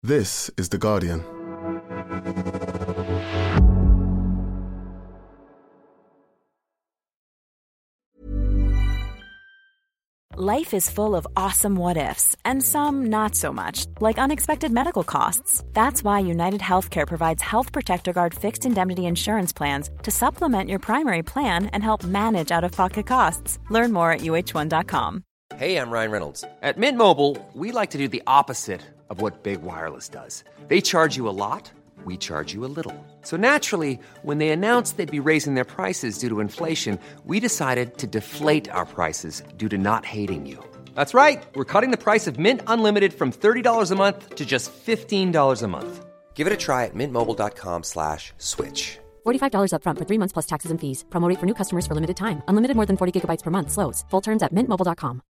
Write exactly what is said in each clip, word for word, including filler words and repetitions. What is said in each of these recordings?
This is The Guardian. Life is full of awesome what-ifs, and some not so much, like unexpected medical costs. That's why United Healthcare provides Health Protector Guard fixed indemnity insurance plans to supplement your primary plan and help manage out-of-pocket costs. Learn more at U H one dot com. Hey, I'm Ryan Reynolds. At Mint Mobile, we like to do the opposite of what Big Wireless does. They charge you a lot, we charge you a little. So naturally, when they announced they'd be raising their prices due to inflation, we decided to deflate our prices due to not hating you. That's right. We're cutting the price of Mint Unlimited from thirty dollars a month to just fifteen dollars a month. Give it a try at mintmobile.com slash switch. forty-five dollars up front for three months plus taxes and fees. Promo rate for new customers for limited time. Unlimited more than forty gigabytes per month. Slows full terms at mint mobile dot com.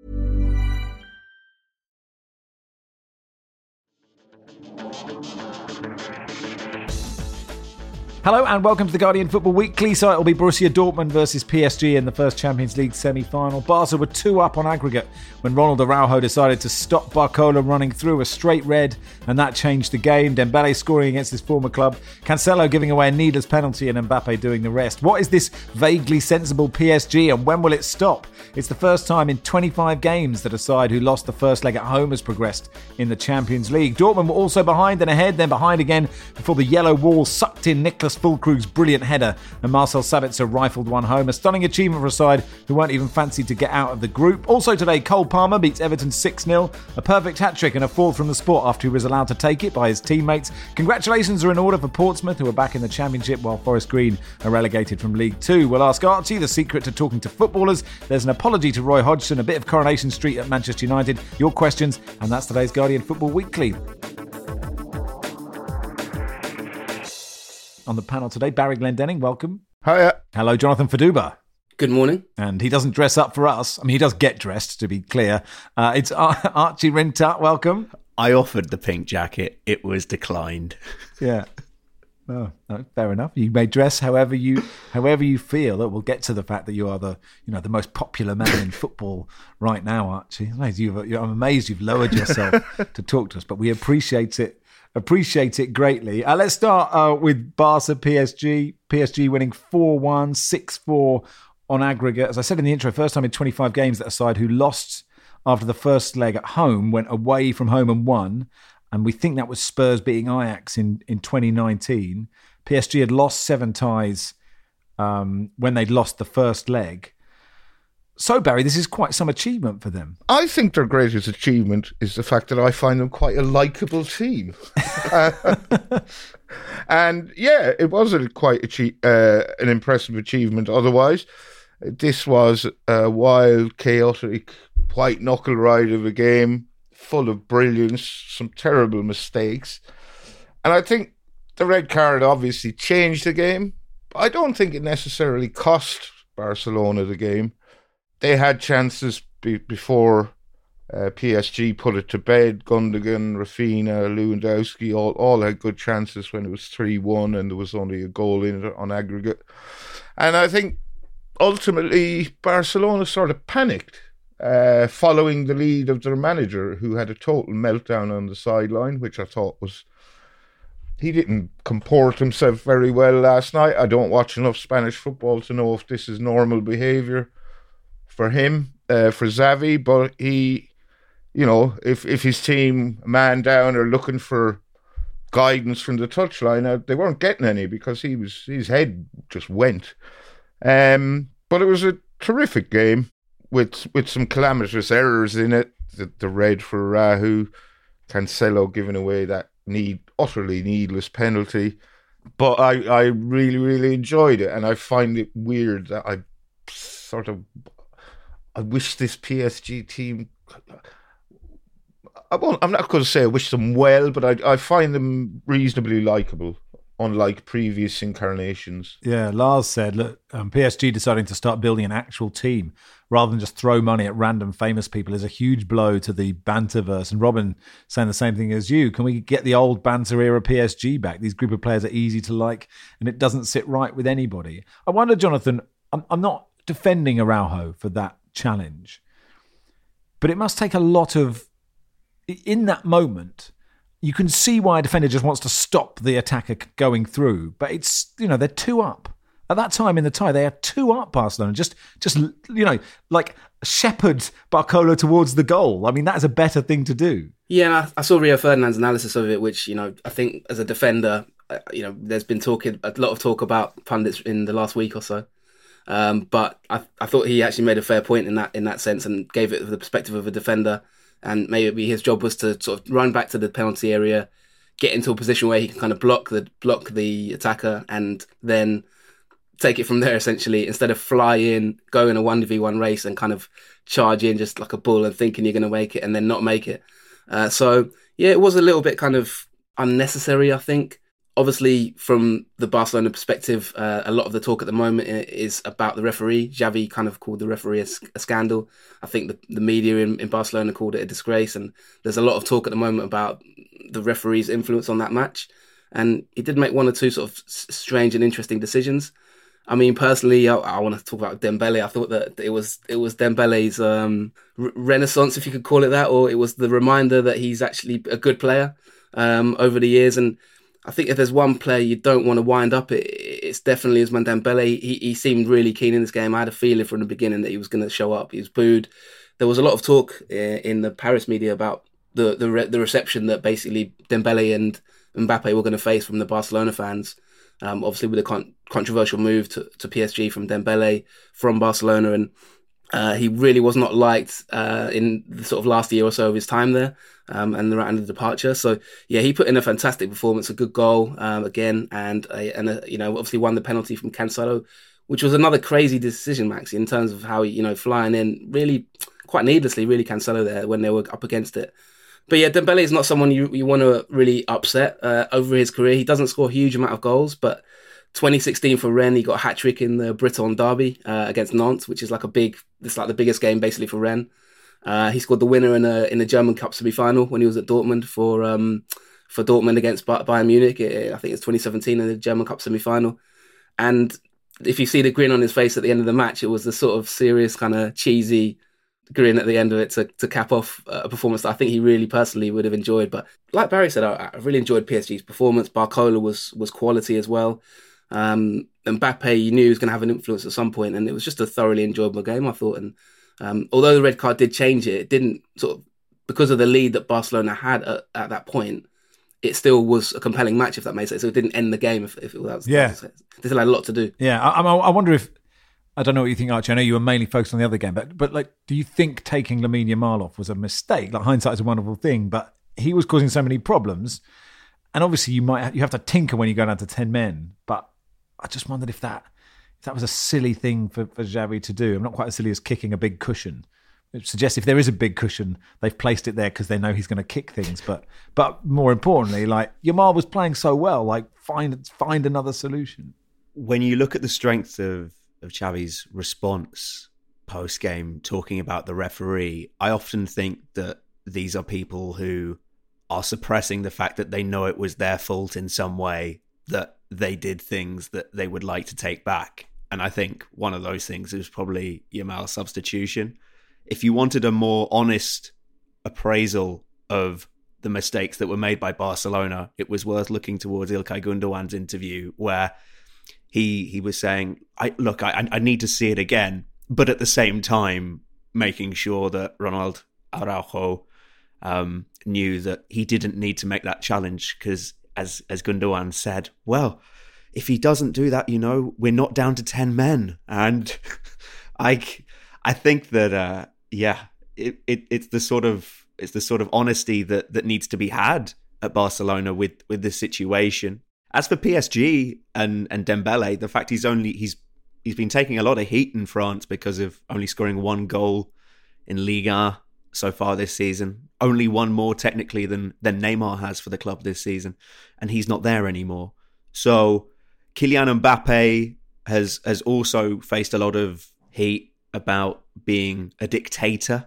Hello and welcome to the Guardian Football Weekly. So it will be Borussia Dortmund versus P S G in the first Champions League semi-final. Barca were two up on aggregate when Ronald Araujo decided to stop Barcola running through a straight red, and that changed the game. Dembele scoring against his former club, Cancelo giving away a needless penalty, and Mbappe doing the rest. What is this vaguely sensible P S G, and when will it stop? It's the first time in twenty-five games that a side who lost the first leg at home has progressed in the Champions League. Dortmund were also behind, then ahead, then behind again before the yellow wall sucked in Nicholas Füllkrug's brilliant header and Marcel Sabitzer rifled one home. A stunning achievement for a side who weren't even fancied to get out of the group. Also today, Cole Palmer beats Everton six nil. A perfect hat-trick and a fourth from the spot after he was allowed to take it by his teammates. Congratulations are in order for Portsmouth, who are back in the Championship, while Forest Green are relegated from League Two. We'll ask Archie the secret to talking to footballers. There's an apology to Roy Hodgson, a bit of Coronation Street at Manchester United, your questions, and that's today's Guardian Football Weekly. On the panel today, Barry Glendenning, welcome. Hiya. Hello, Jonathan Faduba. Good morning. And he doesn't dress up for us. I mean, he does get dressed, to be clear. Uh, it's Ar- Archie Rintut, welcome. I offered the pink jacket. It was declined. Yeah. No, no, fair enough. You may dress however you however you feel. That we'll get to the fact that you are the you know the most popular man in football right now, Archie. I'm amazed you've, I'm amazed you've lowered yourself to talk to us, but we appreciate it. Appreciate it greatly. Uh, let's start uh, with Barca P S G. P S G winning four one, six four on aggregate. As I said in the intro, first time in twenty-five games that a side who lost after the first leg at home went away from home and won. And we think that was Spurs beating Ajax in, in twenty nineteen. P S G had lost seven ties um, when they'd lost the first leg. So, Barry, this is quite some achievement for them. I think their greatest achievement is the fact that I find them quite a likeable team. uh, and yeah, it was a quite achi- uh, an impressive achievement otherwise. This was a wild, chaotic, white knuckle ride of a game, full of brilliance, some terrible mistakes. And I think the red card obviously changed the game. I don't think it necessarily cost Barcelona the game. They had chances be- before uh, P S G put it to bed. Gundogan, Rafinha, Lewandowski all, all had good chances when it was three one and there was only a goal in it on aggregate. And I think ultimately Barcelona sort of panicked uh, following the lead of their manager, who had a total meltdown on the sideline, which I thought was... He didn't comport himself very well last night. I don't watch enough Spanish football to know if this is normal behaviour for him, uh, for Xavi, but he, you know, if, if his team, man down, are looking for guidance from the touchline, uh, they weren't getting any because he was his head just went. Um, but it was a terrific game with with some calamitous errors in it. The, the red for Rahu, Cancelo giving away that need utterly needless penalty. But I, I really, really enjoyed it, and I find it weird that I sort of I wish this P S G team. I won't, I'm not going to say I wish them well, but I I find them reasonably likeable, unlike previous incarnations. Yeah, Lars said, look, um, P S G deciding to start building an actual team rather than just throw money at random famous people is a huge blow to the banterverse. And Robin saying the same thing as you. Can we get the old banter era P S G back? These group of players are easy to like and it doesn't sit right with anybody. I wonder, Jonathan, I'm, I'm not defending Araujo for that challenge, but it must take a lot of, in that moment, you can see why a defender just wants to stop the attacker going through. But it's, you know, they're two up. At that time in the tie, they are two up, Barcelona. Just, just you know, like shepherd Barcola towards the goal. I mean, that is a better thing to do. Yeah, and I, I saw Rio Ferdinand's analysis of it, which, you know, I think as a defender, uh, you know, there's been talking a lot of talk about pundits in the last week or so. Um, but I, I thought he actually made a fair point in that in that sense and gave it the perspective of a defender. And maybe his job was to sort of run back to the penalty area, get into a position where he can kind of block the block the attacker, and then take it from there, essentially, instead of fly in, go in a one v one race and kind of charge in just like a bull and thinking you're going to make it and then not make it. Uh, so, yeah, it was a little bit kind of unnecessary, I think. Obviously, from the Barcelona perspective, uh, a lot of the talk at the moment is about the referee. Xavi kind of called the referee a, a scandal. I think the, the media in, in Barcelona called it a disgrace. And there's a lot of talk at the moment about the referee's influence on that match. And he did make one or two sort of strange and interesting decisions. I mean, personally, I, I want to talk about Dembele. I thought that it was it was Dembele's um, re- renaissance, if you could call it that, or it was the reminder that he's actually a good player um, over the years. And I think if there's one player you don't want to wind up, it, it's definitely Ousmane Dembele. He, he seemed really keen in this game. I had a feeling from the beginning that he was going to show up. He was booed. There was a lot of talk in the Paris media about the the, re- the reception that basically Dembele and Mbappe were going to face from the Barcelona fans. Um, obviously, with a con- controversial move to, to P S G from Dembele from Barcelona, and uh, he really was not liked uh, in the sort of last year or so of his time there, um, and around the departure. So, yeah, he put in a fantastic performance, a good goal um, again, and a, and a, you know, obviously won the penalty from Cancelo, which was another crazy decision, Max, in terms of how he, you know, flying in really quite needlessly, really Cancelo there when they were up against it. But yeah, Dembele is not someone you, you want to really upset uh, over his career. He doesn't score a huge amount of goals, but twenty sixteen for Rennes, he got a hat-trick in the Breton Derby uh, against Nantes, which is like a big, it's like the biggest game basically for Rennes. Uh, he scored the winner in a in the German Cup semi-final when he was at Dortmund for um, for Dortmund against Bayern Munich. It, I think it's twenty seventeen in the German Cup semi-final. And if you see the grin on his face at the end of the match, it was the sort of serious kind of cheesy grin at the end of it to, to cap off a performance that I think he really personally would have enjoyed. But like Barry said, I, I really enjoyed P S G's performance. Barcola was was quality as well. Um, Mbappe, you knew he was going to have an influence at some point, and it was just a thoroughly enjoyable game, I thought. And um, although the red card did change it, it didn't sort of, because of the lead that Barcelona had at, at that point, it still was a compelling match, if that makes sense. So it didn't end the game if, if it was. Yeah. They still had a lot to do. Yeah, I, I wonder if, I don't know what you think, Archie. I know you were mainly focused on the other game, but but like, do you think taking Lamine Yamal off was a mistake? Like, hindsight is a wonderful thing, but he was causing so many problems, and obviously you might you have to tinker when you go down to ten men. But I just wondered if that if that was a silly thing for, for Xavi to do. I'm not quite as silly as kicking a big cushion. It suggests if there is a big cushion, they've placed it there because they know he's going to kick things. But but more importantly, like, Yamal was playing so well, like, find find another solution. When you look at the strength of of Xavi's response post-game, talking about the referee, I often think that these are people who are suppressing the fact that they know it was their fault in some way, that they did things that they would like to take back. And I think one of those things is probably Yamal's substitution. If you wanted a more honest appraisal of the mistakes that were made by Barcelona, it was worth looking towards Ilkay Gundogan's interview, where He he was saying, I look, I I need to see it again, but at the same time, making sure that Ronald Araujo um, knew that he didn't need to make that challenge, because as as Gundogan said, well, if he doesn't do that, you know, we're not down to ten men, and I I think that uh, yeah, it, it it's the sort of it's the sort of honesty that that needs to be had at Barcelona with with this situation. As for P S G and, and Dembele, the fact he's only he's he's been taking a lot of heat in France because of only scoring one goal in Liga so far this season, only one more technically than than Neymar has for the club this season, and he's not there anymore. So Kylian Mbappe has has also faced a lot of heat about being a dictator.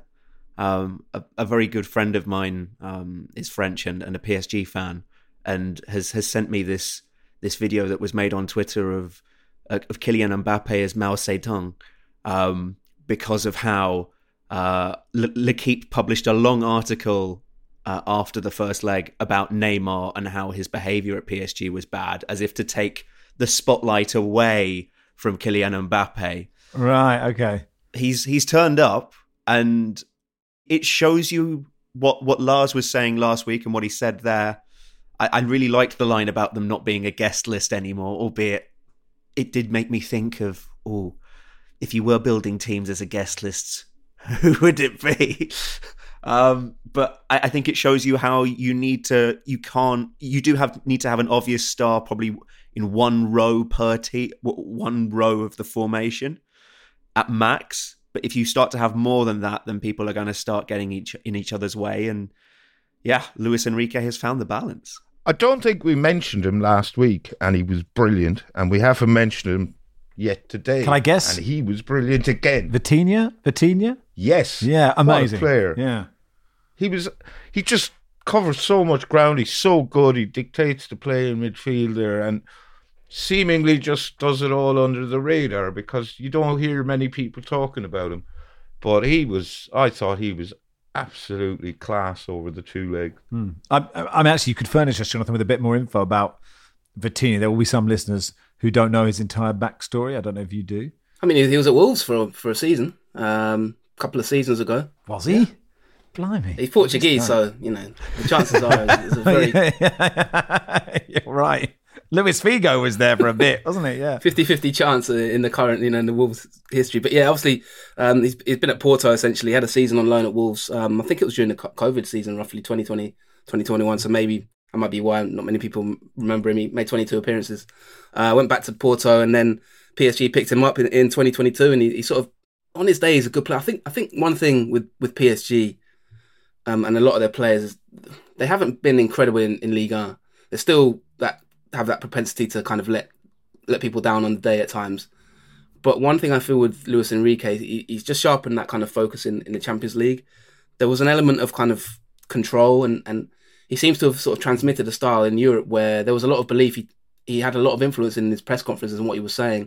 Um, a, a very good friend of mine um, is French and, and a P S G fan, and has, has sent me this this video that was made on Twitter of of Kylian Mbappe as Mao Zedong, um, because of how uh, L'Équipe published a long article uh, after the first leg about Neymar and how his behaviour at P S G was bad, as if to take the spotlight away from Kylian Mbappe. Right, okay. He's he's turned up, and it shows you what, what Lars was saying last week and what he said there. I, I really liked the line about them not being a guest list anymore, albeit it did make me think of, oh, if you were building teams as a guest list, who would it be? um, but I, I think it shows you how you need to, you can't, you do have need to have an obvious star probably in one row per team, one row of the formation at max. But if you start to have more than that, then people are going to start getting each in each other's way. And yeah, Luis Enrique has found the balance. I don't think we mentioned him last week, and he was brilliant. And we haven't mentioned him yet today. Can I guess? And he was brilliant again. Vitinha? Vitinha? Yes. Yeah, amazing. What a player. Yeah. He was. He just covers so much ground. He's so good. He dictates the play in midfield there, and seemingly just does it all under the radar because you don't hear many people talking about him. But he was, I thought he was absolutely class over the two legs. Hmm. I, I mean, actually, you could furnish us, Jonathan, with a bit more info about Vitinha. There will be some listeners who don't know his entire backstory. I don't know if you do. I mean, he was at Wolves for for a season, um, a couple of seasons ago. Was he? Yeah. Blimey. He's Portuguese, so, you know, the chances are it's a very... You're right. Luis Figo was there for a bit, wasn't he? Yeah, fifty-fifty chance in the current, you know, in the Wolves history. But yeah, obviously, um, he's, he's been at Porto essentially. He had a season on loan at Wolves. Um, I think it was during the COVID season, roughly twenty twenty, twenty twenty-one. So maybe that might be why not many people remember him. He made twenty-two appearances. Uh, went back to Porto, and then P S G picked him up in, in twenty twenty-two, and he, he sort of on his day he's a good player. I think I think one thing with with P S G um, and a lot of their players is they haven't been incredible in, in Ligue one. They're still that. Have that propensity to kind of let let people down on the day at times. But one thing I feel with Luis Enrique, he, he's just sharpened that kind of focus in, in the Champions League. There was an element of kind of control, and, and he seems to have sort of transmitted a style in Europe where there was a lot of belief. He, he had a lot of influence in his press conferences and what he was saying,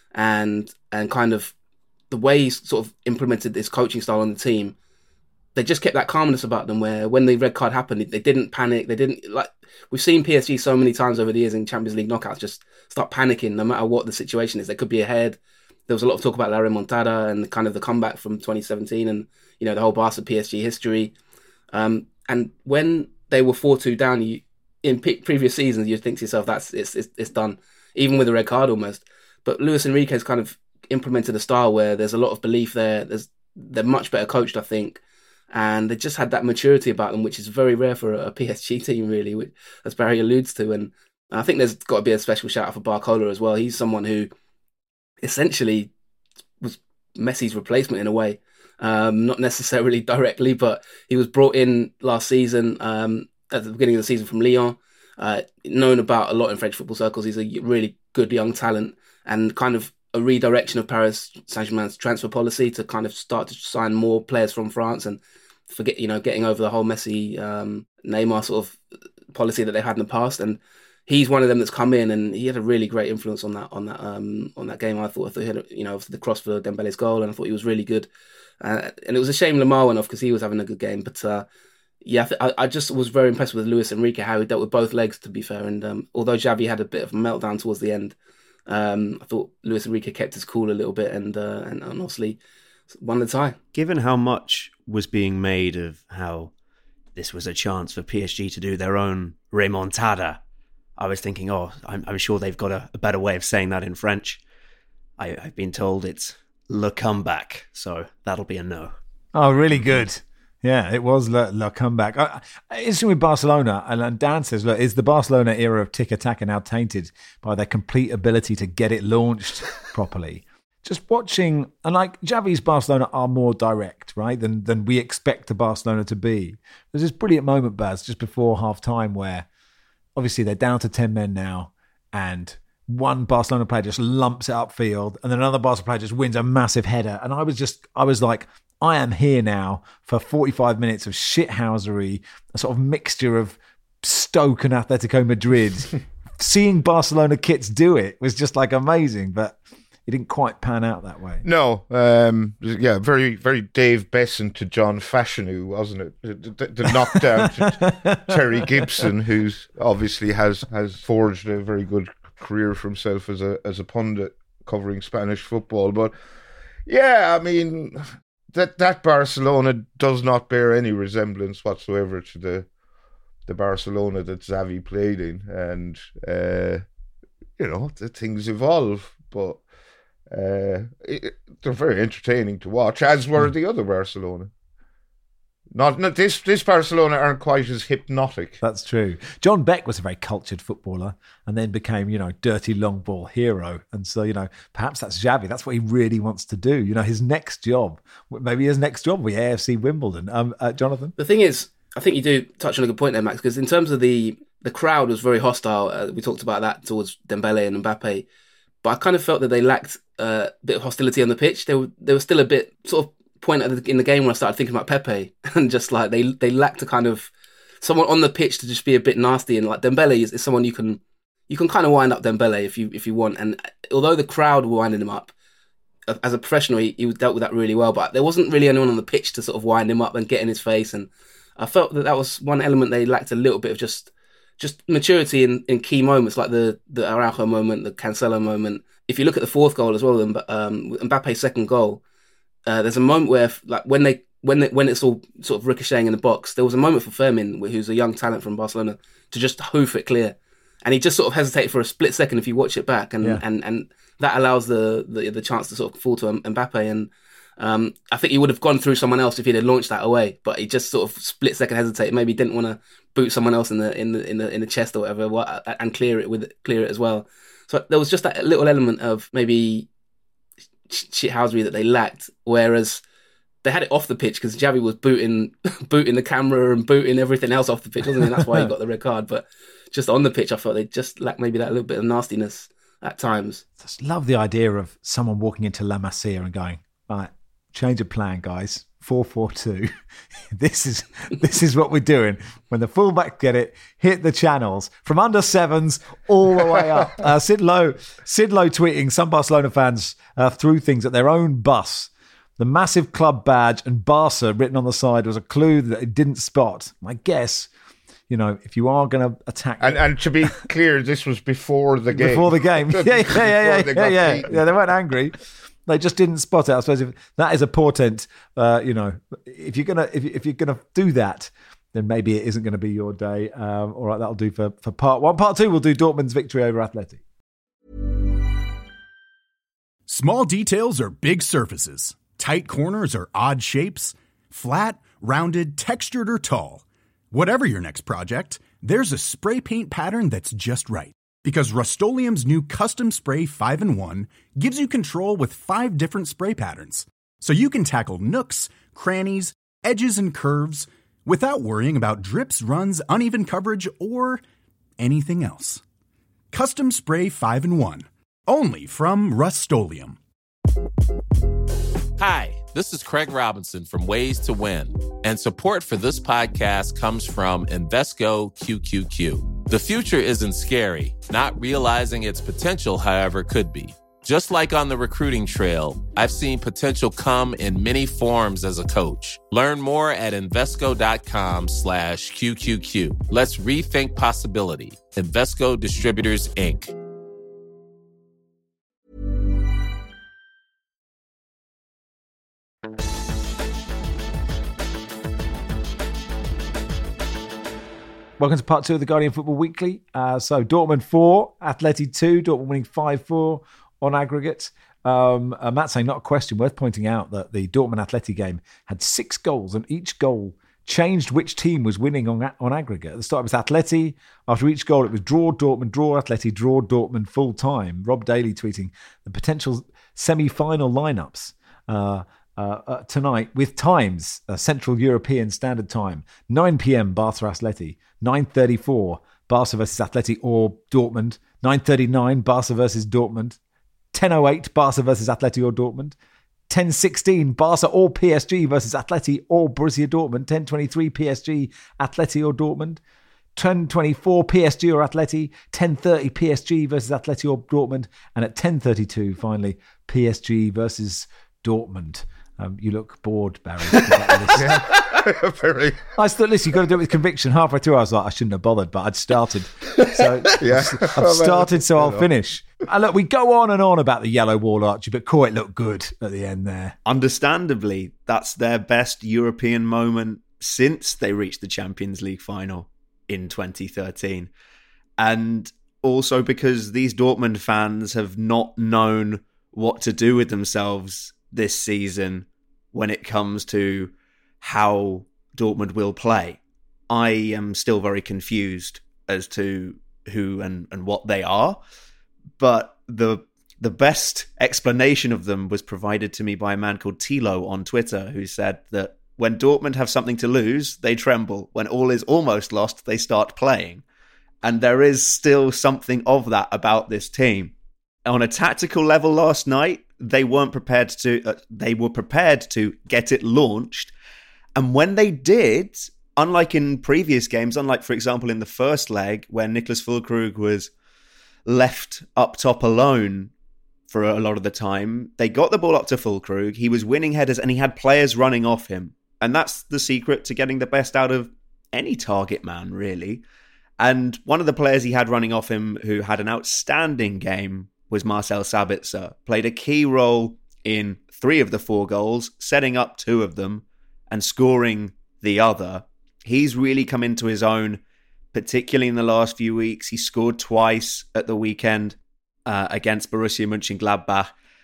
and and kind of the way he sort of implemented his coaching style on the team. They just kept that calmness about them where when the red card happened, they didn't panic. They didn't like, we've seen P S G so many times over the years in Champions League knockouts just start panicking no matter what the situation is. They could be ahead. There was a lot of talk about La Remontada and the kind of the comeback from twenty seventeen and, you know, the whole Barca P S G history. Um, and when they were four two down, you, in p- previous seasons, you'd think to yourself, that's it's, it's it's done, even with a red card almost. But Luis Enrique's kind of implemented a style where there's a lot of belief there. There's They're much better coached, I think. And they just had that maturity about them, which is very rare for a, a P S G team, really, which, as Barry alludes to. And I think there's got to be a special shout out for Barcola as well. He's someone who essentially was Messi's replacement in a way. Um, not necessarily directly, but he was brought in last season, um, at the beginning of the season from Lyon. Uh, known about a lot in French football circles. He's a really good young talent and kind of a redirection of Paris Saint-Germain's transfer policy to kind of start to sign more players from France and forget, you know, getting over the whole Messi, um, Neymar sort of policy that they had in the past. And he's one of them that's come in, and he had a really great influence on that on that um, on that game. I thought, I thought he had, you know, the cross for Dembele's goal, and I thought he was really good. Uh, and it was a shame Lamar went off because he was having a good game. But uh, yeah, I, I just was very impressed with Luis Enrique, how he dealt with both legs, to be fair. And um, although Xavi had a bit of a meltdown towards the end, um, I thought Luis Enrique kept his cool a little bit and, uh, and, and honestly won the tie. Given how much was being made of how this was a chance for P S G to do their own remontada, I was thinking, oh, I'm, I'm sure they've got a, a better way of saying that in French. I, I've been told it's le comeback, so that'll be a no. Oh, really good. Yeah, it was Le, Le Comeback. Uh, interesting with Barcelona, and Dan says, look, is the Barcelona era of tic-tac now tainted by their complete ability to get it launched properly? Just watching, and like Xavi's Barcelona are more direct, right, than than we expect the Barcelona to be. There's this brilliant moment, Baz, just before half-time where obviously they're down to ten men now, and one Barcelona player just lumps it upfield, and then another Barcelona player just wins a massive header. And I was just, I was like, I am here now for forty-five minutes of shithousery, a sort of mixture of Stoke and Atletico Madrid. Seeing Barcelona kits do it was just like amazing. But it didn't quite pan out that way. No, um, yeah, very, very Dave Besson to John Fashanu, wasn't it? The, the, the knockdown to Terry Gibson, who's obviously has has forged a very good career for himself as a as a pundit covering Spanish football. But yeah, I mean, that that Barcelona does not bear any resemblance whatsoever to the the Barcelona that Xavi played in, and uh, you know, the things evolve, but. Uh, it, they're very entertaining to watch, as were the other Barcelona. Not, not this. This Barcelona aren't quite as hypnotic. That's true. John Beck was a very cultured footballer, and then became, you know, dirty long ball hero. And so, you know, perhaps that's Xavi. That's what he really wants to do. You know, his next job, maybe his next job will be A F C Wimbledon. Um, uh, Jonathan, the thing is, I think you do touch on a good point there, Max, because in terms of the the crowd was very hostile. Uh, we talked about that towards Dembele and Mbappe. But I kind of felt that they lacked uh, a bit of hostility on the pitch. They were they were still a bit sort of point at the, in the game where I started thinking about Pepe, and just like they they lacked a kind of someone on the pitch to just be a bit nasty. And like Dembele is, is someone you can you can kind of wind up Dembele if you if you want. And although the crowd were winding him up, as a professional, he, he dealt with that really well. But there wasn't really anyone on the pitch to sort of wind him up and get in his face. And I felt that that was one element they lacked a little bit of just. Just maturity in, in key moments, like the, the Araujo moment, the Cancelo moment. If you look at the fourth goal as well, um, Mbappe's second goal, uh, there's a moment where, like, when they when they, when it's all sort of ricocheting in the box, there was a moment for Fermin, who's a young talent from Barcelona, to just hoof it clear, and he just sort of hesitated for a split second. If you watch it back, and yeah. and, and that allows the, the the chance to sort of fall to Mbappe, and um, I think he would have gone through someone else if he'd have launched that away, but he just sort of split second hesitated. Maybe didn't want to boot someone else in the in the in the in the chest or whatever, and clear it with clear it as well. So there was just that little element of maybe shithousery that they lacked, whereas they had it off the pitch because Xavi was booting booting the camera and booting everything else off the pitch, wasn't he? And that's why he got the red card. But just on the pitch, I felt they just lacked maybe that little bit of nastiness at times. I just love the idea of someone walking into La Masia and going, right, change of plan, guys. four four two. This is this is what we're doing. When the fullback get it, hit the channels from under sevens all the way up. Uh, Sid Lowe, Sid Lowe tweeting, some Barcelona fans uh, threw things at their own bus. The massive club badge and Barca written on the side was a clue that it didn't spot. I guess, you know, if you are going to attack... And, and to be clear, this was before the game. Before the game. Yeah, yeah, yeah, yeah, yeah, yeah, yeah. Yeah, they weren't angry. They just didn't spot it. I suppose if that is a portent, uh, you know, if you're gonna if, if you're gonna do that, then maybe it isn't going to be your day. Um, all right, that'll do for, for part one. Part two, we'll do Dortmund's victory over Atleti. Small details are big surfaces. Tight corners are odd shapes. Flat, rounded, textured, or tall. Whatever your next project, there's a spray paint pattern that's just right. Because Rust-Oleum's new Custom Spray five in one gives you control with five different spray patterns. So you can tackle nooks, crannies, edges, and curves without worrying about drips, runs, uneven coverage, or anything else. Custom Spray five in one. Only from Rust-Oleum. Hi, this is Craig Robinson from Ways to Win, and support for this podcast comes from Invesco Q Q Q. The future isn't scary. Not realizing its potential, however, could be. Just like on the recruiting trail, I've seen potential come in many forms as a coach. Learn more at Invesco.com slash QQQ. Let's rethink possibility. Invesco Distributors, Incorporated. Welcome to part two of the Guardian Football Weekly. Uh, so Dortmund four, Atleti two, Dortmund winning five four on aggregate. Um, uh, Matt saying, not a question, worth pointing out that the Dortmund-Atleti game had six goals, and each goal changed which team was winning on on aggregate. At the start it was Atleti. After each goal it was draw Dortmund, draw Atleti, draw Dortmund full time. Rob Daly tweeting the potential semi-final lineups uh, uh, uh, tonight with times, uh, Central European Standard Time, nine p.m. Barca Atleti, nine thirty-four Barca versus Atleti or Dortmund, nine thirty-nine Barca versus Dortmund, ten oh eight Barca versus Atleti or Dortmund, ten sixteen Barca or P S G versus Atleti or Borussia Dortmund, ten twenty-three P S G, Atleti or Dortmund, ten twenty-four P S G or Atleti, ten thirty P S G versus Atleti or Dortmund, and at ten thirty-two, finally, P S G versus Dortmund. Um, you look bored, Barry. Yeah, very. I thought, listen, you've got to do it with conviction. Halfway through, I was like, I shouldn't have bothered, but I'd started. So Yeah. I've, I've started, so I'll finish. And look, we go on and on about the yellow wall, Archie, but Coit looked good at the end there. Understandably, that's their best European moment since they reached the Champions League final in twenty thirteen. And also because these Dortmund fans have not known what to do with themselves this season when it comes to how Dortmund will play. I am still very confused as to who and, and what they are, but the the best explanation of them was provided to me by a man called Tilo on Twitter, who said that when Dortmund have something to lose, they tremble. When all is almost lost, they start playing. And there is still something of that about this team. On a tactical level last night, they weren't prepared to, uh, they were prepared to get it launched. And when they did, unlike in previous games, unlike, for example, in the first leg, where Niklas Füllkrug was left up top alone for a lot of the time, they got the ball up to Füllkrug. He was winning headers and he had players running off him. And that's the secret to getting the best out of any target man, really. And one of the players he had running off him who had an outstanding game was Marcel Sabitzer. Played a key role in three of the four goals, setting up two of them and scoring the other. He's really come into his own, particularly in the last few weeks. He scored twice at the weekend uh, against Borussia Mönchengladbach.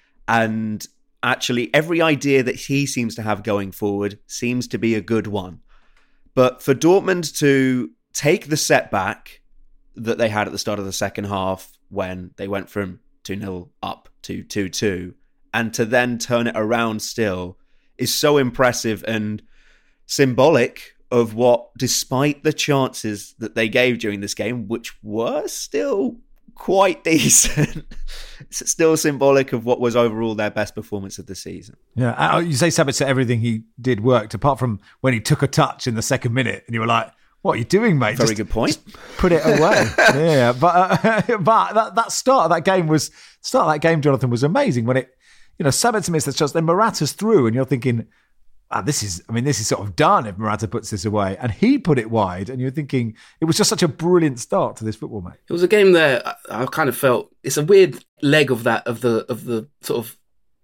And actually, every idea that he seems to have going forward seems to be a good one. But for Dortmund to take the setback that they had at the start of the second half when they went from two nil up to two two and to then turn it around still is so impressive and symbolic of what, despite the chances that they gave during this game, which were still quite decent, it's still symbolic of what was overall their best performance of the season. Yeah, you say Sabitzer, everything he did worked, apart from when he took a touch in the second minute and you were like, what are you doing, mate? Very just, good point. Put it away. Yeah, but uh, but that, that start of that game was start of that game, Jonathan, was amazing. When it, you know, Sabitzer missed the shots, then Morata's through, and you're thinking, ah, this is, I mean, this is sort of done if Morata puts this away, and he put it wide, and you're thinking it was just such a brilliant start to this football, mate. It was a game there. I, I kind of felt it's a weird leg of that of the of the sort of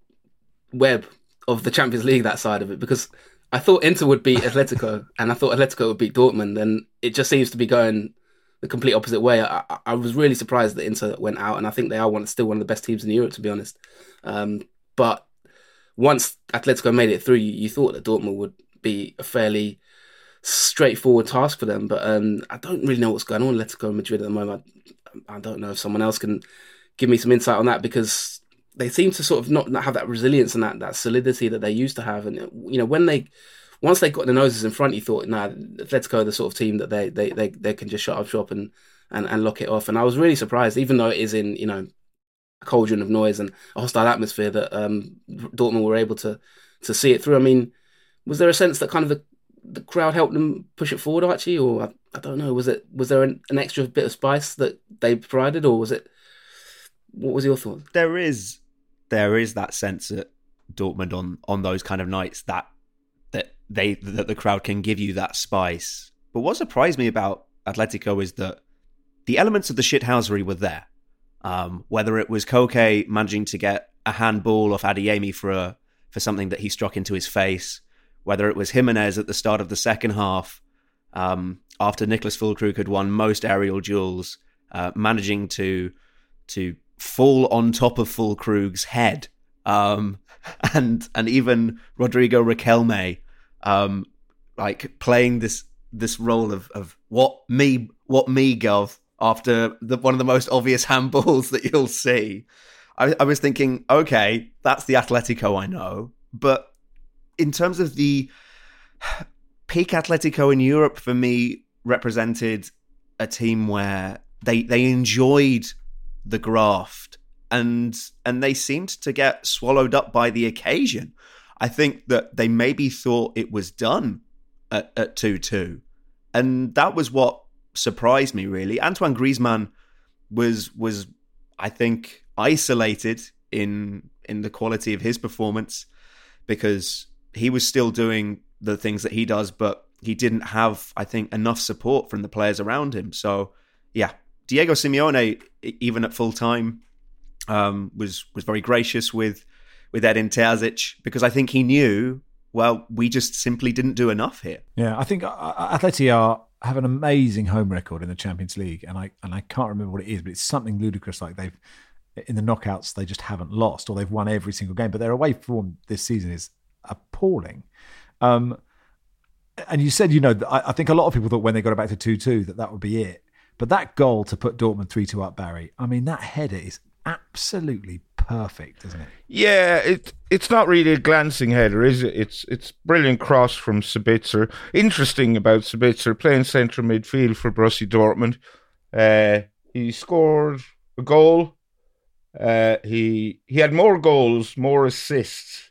web of the Champions League, that side of it, because I thought Inter would beat Atletico, and I thought Atletico would beat Dortmund, and it just seems to be going the complete opposite way. I, I, I was really surprised that Inter went out, and I think they are one, still one of the best teams in Europe, to be honest. Um, but once Atletico made it through, you, you thought that Dortmund would be a fairly straightforward task for them. But um, I don't really know what's going on with Atletico Madrid at the moment. I, I don't know if someone else can give me some insight on that, because they seem to sort of not, not have that resilience and that, that solidity that they used to have. And, you know, when they, once they got the noses in front, you thought, nah, Atletico are the sort of team that they they they, they can just shut up shop and, and, and lock it off. And I was really surprised, even though it is in, you know, a cauldron of noise and a hostile atmosphere, that um, Dortmund were able to to see it through. I mean, was there a sense that kind of the, the crowd helped them push it forward, Archie? Or I, I don't know, was it was there an, an extra bit of spice that they provided, or was it, what was your thought? There is there is that sense at Dortmund on on those kind of nights that that they that the crowd can give you that spice. But what surprised me about Atletico is that the elements of the shithousery were there. Um, whether it was Koke managing to get a handball off Adeyemi for a, for something that he struck into his face, whether it was Jimenez at the start of the second half, um, after Niklas Füllkrug had won most aerial duels, uh, managing to to fall on top of Füllkrug's head, um, and and even Rodrigo Riquelme, um, like playing this this role of of what me what me gov. After the, one of the most obvious handballs that you'll see. I, I was thinking, okay, that's the Atletico I know. But in terms of the peak Atletico in Europe, for me, represented a team where they they enjoyed the graft and and they seemed to get swallowed up by the occasion. I think that they maybe thought it was done at, at two two. And that was what surprised me, really. Antoine Griezmann was, was I think, isolated in in the quality of his performance because he was still doing the things that he does, but he didn't have, I think, enough support from the players around him. So, yeah, Diego Simeone, even at full time, um, was was very gracious with with Edin Terzic because I think he knew, well, we just simply didn't do enough here. Yeah, I think Atleti are have an amazing home record in the Champions League, and I and I can't remember what it is, but it's something ludicrous. Like they've in the knockouts, they just haven't lost, or they've won every single game. But their away form this season is appalling. Um, and you said, you know, I, I think a lot of people thought when they got it back to two two that that would be it. But that goal to put Dortmund three two up, Barry, I mean, that header is absolutely perfect, isn't it? Yeah, it it's not really a glancing header, is it? It's it's brilliant cross from Sabitzer. Interesting about Sabitzer, playing central midfield for Borussia Dortmund. Uh, he scored a goal. Uh, he he had more goals, more assists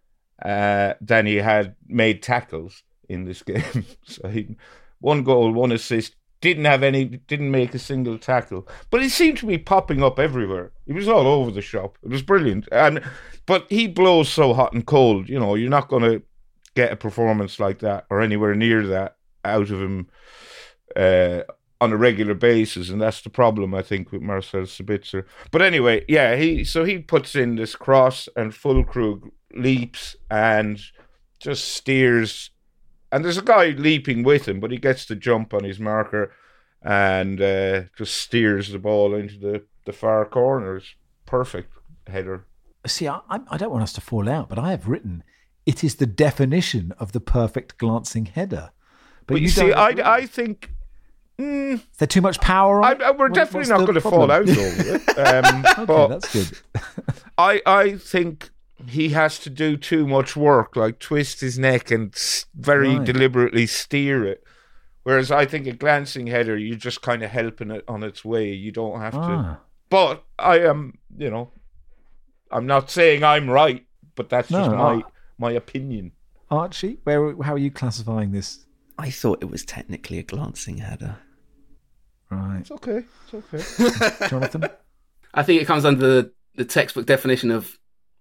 uh, than he had made tackles in this game. So he one goal, one assist. Didn't have any, didn't make a single tackle, but he seemed to be popping up everywhere. He was all over the shop. It was brilliant. And but he blows so hot and cold. You know, you're not going to get a performance like that or anywhere near that out of him uh, on a regular basis, and that's the problem I think with Marcel Sabitzer. But anyway, yeah, he so he puts in this cross, and Füllkrug leaps and just steers. And there's a guy leaping with him, but he gets the jump on his marker and uh, just steers the ball into the, the far corner. It's perfect header. See, I, I don't want us to fall out, but I have written, it is the definition of the perfect glancing header. But, but you, you see, I, I think... Mm, is there too much power on I, it? I, we're what, definitely not going to fall out over it. Um, okay, but that's good. I, I think... he has to do too much work, like twist his neck and very right. deliberately steer it. Whereas I think a glancing header, you're just kind of helping it on its way. You don't have ah. to. But I am, you know, I'm not saying I'm right, but that's no, just my I, my opinion. Archie, where how are you classifying this? I thought it was technically a glancing header. Right. It's okay. It's okay. Jonathan? I think it comes under the, the textbook definition of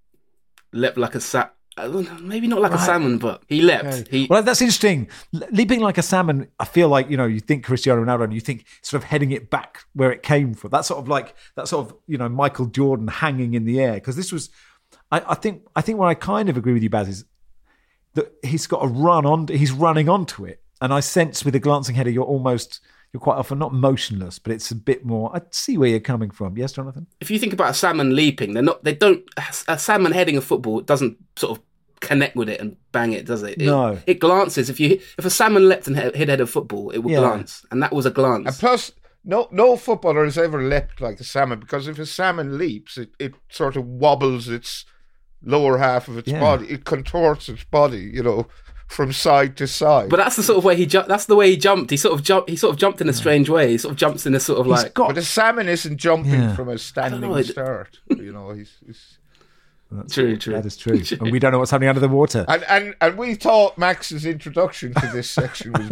leapt like a sa- maybe not like right. a salmon, but he leapt. Okay. He- well, that's interesting. Leaping like a salmon, I feel like, you know, you think Cristiano Ronaldo and you think sort of heading it back where it came from. That's sort of like, that sort of, you know, Michael Jordan hanging in the air. Because this was, I, I think, I think where I kind of agree with you, Baz, is that he's got a run on, he's running onto it. And I sense with a glancing header, you're almost... you're quite often not motionless, but it's a bit more. I see where you're coming from. Yes, Jonathan? If you think about a salmon leaping, they're not. They don't. A salmon heading a football doesn't sort of connect with it and bang it, does it? it no. It glances. If you if a salmon leapt and hit head a football, it will yeah. glance, and that was a glance. And plus, no no footballer has ever leapt like a salmon, because if a salmon leaps, it, it sort of wobbles its lower half of its yeah. body. It contorts its body, you know, from side to side. But that's the sort of way he jumped. That's the way he jumped. He sort of jumped. He sort of jumped in a strange way. He sort of jumps in a sort of he's like. Got... But a salmon isn't jumping yeah. from a standing know, start. You know, he's. he's... That's true, true. true. That is true. And we don't know what's happening under the water. And and and we thought Max's introduction to this section was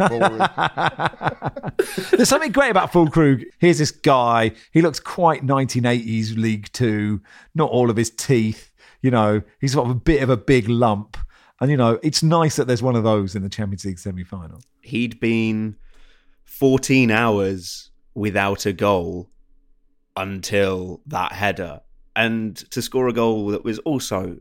boring. There's something great about Füllkrug. Here's this guy. He looks quite nineteen eighties League Two. Not all of his teeth. You know, he's got a bit of a big lump. And, you know, it's nice that there's one of those in the Champions League semi-final. He'd been fourteen hours without a goal until that header. And to score a goal that was also...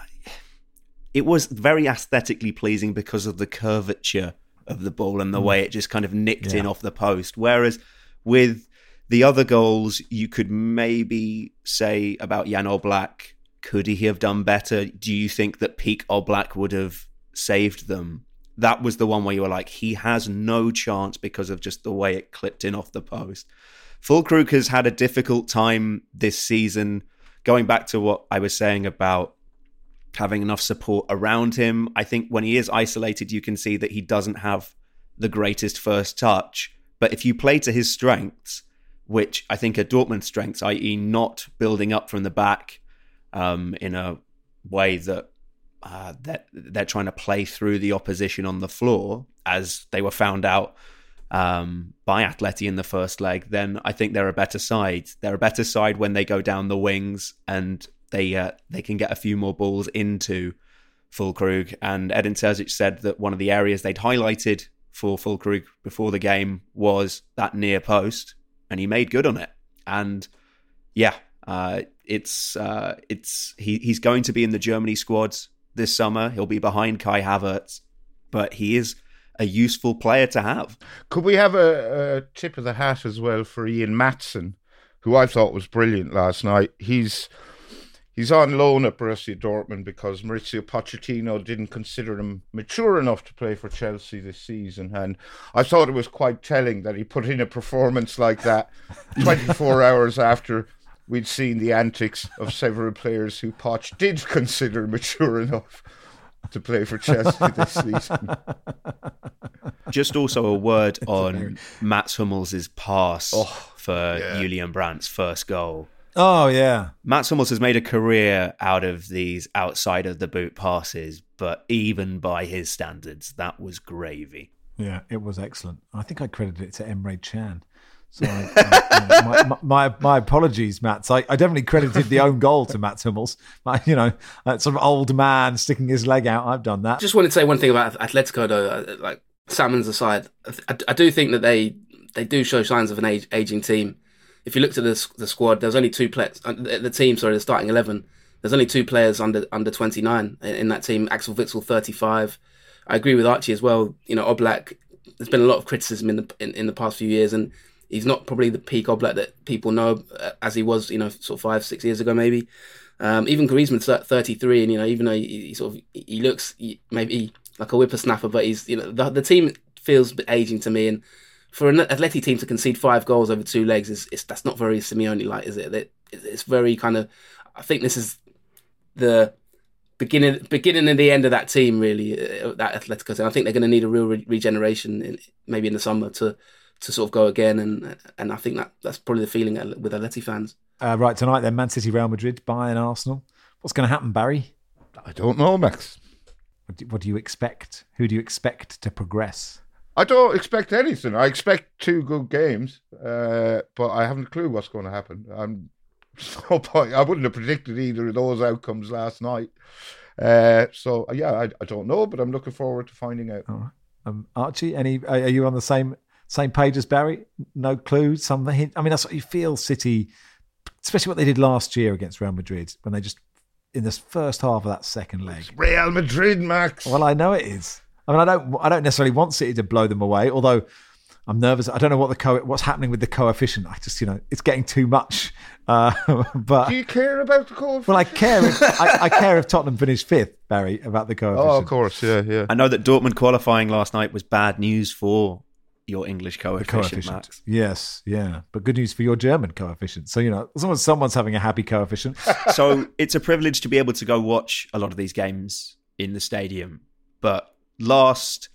it was very aesthetically pleasing because of the curvature of the ball and the mm. way it just kind of nicked yeah. in off the post. Whereas with the other goals, you could maybe say about Jan Oblak, could he have done better? Do you think that peak Oblak would have saved them? That was the one where you were like, he has no chance because of just the way it clipped in off the post. Füllkrug has had a difficult time this season. Going back to what I was saying about having enough support around him, I think when he is isolated, you can see that he doesn't have the greatest first touch. But if you play to his strengths, which I think are Dortmund's strengths, that is not building up from the back, Um, in a way that uh, that they're trying to play through the opposition on the floor, as they were found out um, by Atleti in the first leg, then I think they're a better side. They're a better side when they go down the wings and they uh, they can get a few more balls into Füllkrug. And Edin Terzic said that one of the areas they'd highlighted for Füllkrug before the game was that near post, and he made good on it. And yeah, uh, it's uh, it's he he's going to be in the Germany squad this summer. He'll be behind Kai Havertz, but he is a useful player to have. Could we have a, a tip of the hat as well for Ian Maatsen, who I thought was brilliant last night? He's he's on loan at Borussia Dortmund because Maurizio Pochettino didn't consider him mature enough to play for Chelsea this season, and I thought it was quite telling that he put in a performance like that twenty-four hours after we'd seen the antics of several players who Poch did consider mature enough to play for Chelsea this season. Just also a word on Mats Hummels' pass oh, for yeah. Julian Brandt's first goal. Oh, yeah. Mats Hummels has made a career out of these outside of the boot passes, but even by his standards, that was gravy. Yeah, it was excellent. I think I credited it to Emre Can. So I, I, you know, my, my my apologies, Mats. I, I definitely credited the own goal to Mats Hummels. My, you know, that sort of old man sticking his leg out. I've done that. Just wanted to say one thing about Atletico, though. Like Salmon's aside, I, I do think that they they do show signs of an age, aging team. If you looked at the the squad, there's only two players. The team, sorry, the starting eleven. There's only two players under under twenty-nine in, in that team. Axel Witsel, thirty-five. I agree with Archie as well. You know, Oblak. There's been a lot of criticism in the in, in the past few years, and he's not probably the peak Oblak that people know as he was, you know, sort of five, six years ago, maybe. Um, even Griezmann's thirty-three, and you know, even though he, he sort of he looks he, maybe like a whippersnapper, but he's you know the the team feels a bit aging to me. And for an Atleti team to concede five goals over two legs is, is that's not very Simeone-like, is it? it? It's very kind of. I think this is the beginning, beginning and the end of that team, really. Uh, that Atletico team. I think they're going to need a real re- regeneration, in, maybe in the summer to. to sort of go again, and and I think that that's probably the feeling with Atleti fans. Uh, right, tonight then, Man City, Real Madrid, Bayern, Arsenal. What's going to happen, Barry? I don't know, Max. What do, what do you expect? Who do you expect to progress? I don't expect anything. I expect two good games, uh, but I haven't a clue what's going to happen. I'm so I wouldn't have predicted either of those outcomes last night. Uh, so yeah, I, I don't know, but I'm looking forward to finding out. All right. um, Archie, any? Are you on the same? Same page as Barry? No clue? Some hint? I mean, that's what you feel City, especially what they did last year against Real Madrid, when they just, in this first half of that second leg. It's Real Madrid, Max. Well, I know it is. I mean, I don't I don't necessarily want City to blow them away, although I'm nervous. I don't know what the co- what's happening with the coefficient. I just, you know, it's getting too much. Uh, but do you care about the coefficient? Well, I care. If, I, I care if Tottenham finish fifth, Barry, about the coefficient. Oh, of course, yeah, yeah. I know that Dortmund qualifying last night was bad news for your English coefficient, coefficient, Max. Yes, yeah. But good news for your German coefficient. So, you know, as long as someone's having a happy coefficient. So it's a privilege to be able to go watch a lot of these games in the stadium. But last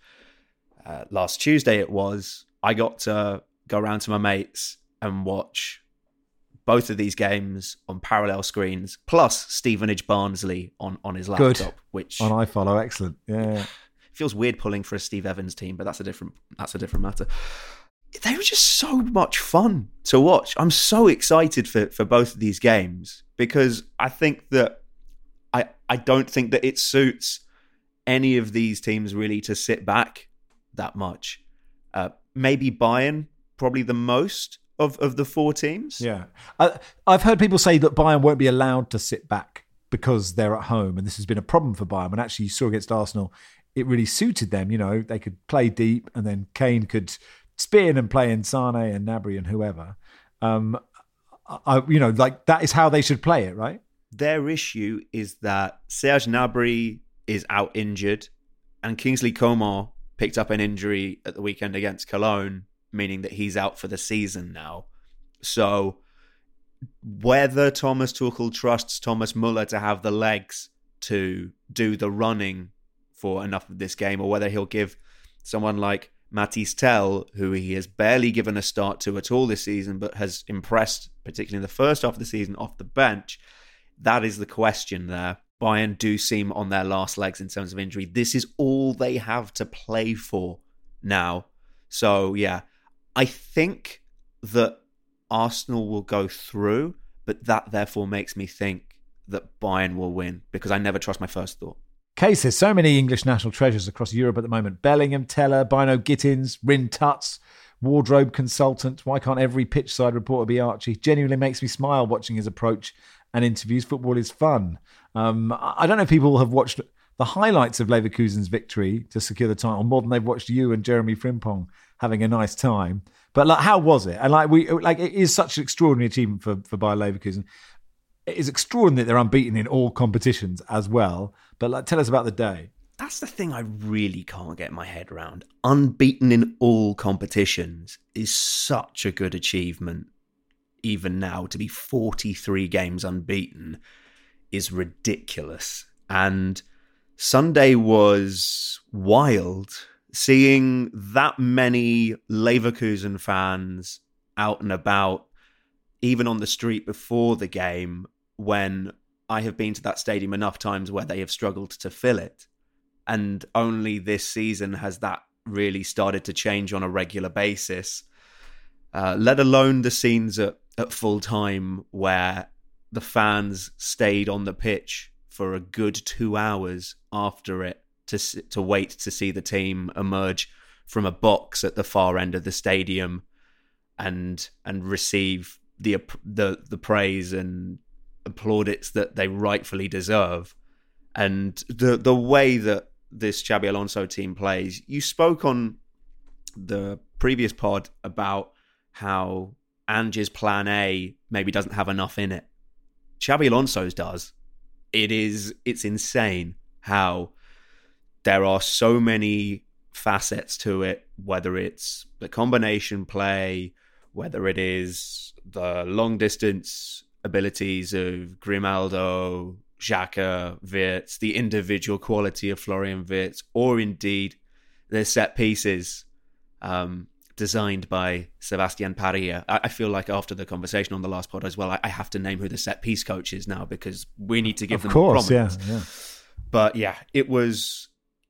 uh, last Tuesday it was, I got to go around to my mates and watch both of these games on parallel screens, plus Stevenage Barnsley on, on his laptop. Good. Which on iFollow, excellent. Yeah. Feels weird pulling for a Steve Evans team, but that's a different that's a different matter. They were just so much fun to watch. I'm so excited for, for both of these games because I think that I I don't think that it suits any of these teams really to sit back that much. Uh, maybe Bayern, probably the most of, of the four teams. Yeah. I, I've heard people say that Bayern won't be allowed to sit back because they're at home, and this has been a problem for Bayern. When actually you saw against Arsenal, it really suited them. You know, they could play deep, and then Kane could spin and play in Sane and Gnabry and whoever. Um, I, you know, like that is how they should play it, right? Their issue is that Serge Gnabry is out injured, and Kingsley Coman picked up an injury at the weekend against Cologne, meaning that he's out for the season now. So whether Thomas Tuchel trusts Thomas Müller to have the legs to do the running for enough of this game, or whether he'll give someone like Mathys Tel, who he has barely given a start to at all this season, but has impressed, particularly in the first half of the season, off the bench. That is the question there. Bayern do seem on their last legs in terms of injury. This is all they have to play for now. So, yeah, I think that Arsenal will go through, but that therefore makes me think that Bayern will win because I never trust my first thought. Case, there's so many English national treasures across Europe at the moment. Bellingham, Teller, Bino Gittins, Rin Tuts, wardrobe consultant. Why can't every pitch side reporter be Archie? Genuinely makes me smile watching his approach and interviews. Football is fun. Um, I don't know if people have watched the highlights of Leverkusen's victory to secure the title more than they've watched you and Jeremy Frimpong having a nice time. But like, how was it? And like, we like, it is such an extraordinary achievement for for Bayer Leverkusen. It is extraordinary that they're unbeaten in all competitions as well. But like, tell us about the day. That's the thing I really can't get my head around. Unbeaten in all competitions is such a good achievement. Even now, to be forty-three games unbeaten is ridiculous. And Sunday was wild. Seeing that many Leverkusen fans out and about, even on the street before the game, when I have been to that stadium enough times where they have struggled to fill it. And only this season has that really started to change on a regular basis, uh, let alone the scenes at, at full time where the fans stayed on the pitch for a good two hours after it to to wait to see the team emerge from a box at the far end of the stadium and and receive the the the praise and plaudits that they rightfully deserve. And the the way that this Xabi Alonso team plays, you spoke on the previous pod about how Ange's plan A maybe doesn't have enough in it. Xabi Alonso's does. It is, it's insane how there are so many facets to it, whether it's the combination play, whether it is the long distance abilities of Grimaldo, Xhaka, Wirtz, the individual quality of Florian Wirtz, or indeed the set pieces um, designed by Sebastian Parilla. I, I feel like after the conversation on the last pod as well, I, I have to name who the set piece coach is now because we need to give of them course, prominence. Yeah, yeah. But yeah, it was...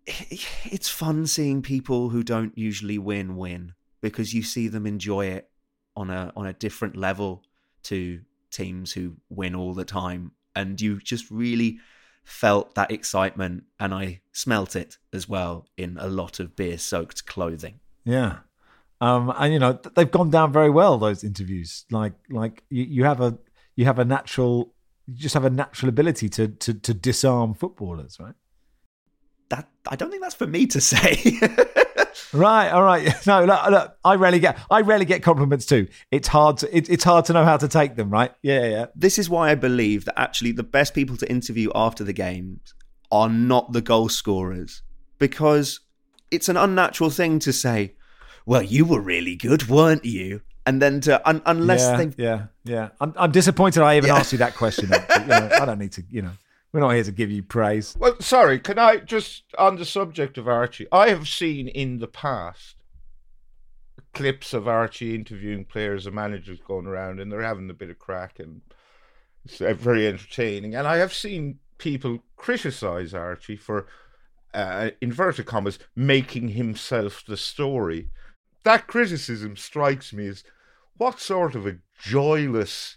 It's fun seeing people who don't usually win win because you see them enjoy it on a on a different level to teams who win all the time. And you just really felt that excitement, and I smelt it as well in a lot of beer-soaked clothing. Yeah. Um, and, you know, they've gone down very well, those interviews. Like, like you, you have a you have a natural, you just have a natural ability to to, to disarm footballers, right? That I don't think that's for me to say. Right, all right. No, look, look, I rarely get I rarely get compliments too. It's hard to it, it's hard to know how to take them, right? Yeah, yeah. This is why I believe that actually the best people to interview after the games are not the goal scorers, because it's an unnatural thing to say, "Well, you were really good, weren't you?" And then to un, unless yeah, they yeah, yeah. I'm I'm disappointed I even yeah. asked you that question. Actually. You know, I don't need to, you know. We're not here to give you praise. Well, sorry, can I just, on the subject of Archie, I have seen in the past clips of Archie interviewing players and managers going around, and they're having a bit of crack, and it's very entertaining. And I have seen people criticise Archie for, uh, inverted commas, making himself the story. That criticism strikes me as, what sort of a joyless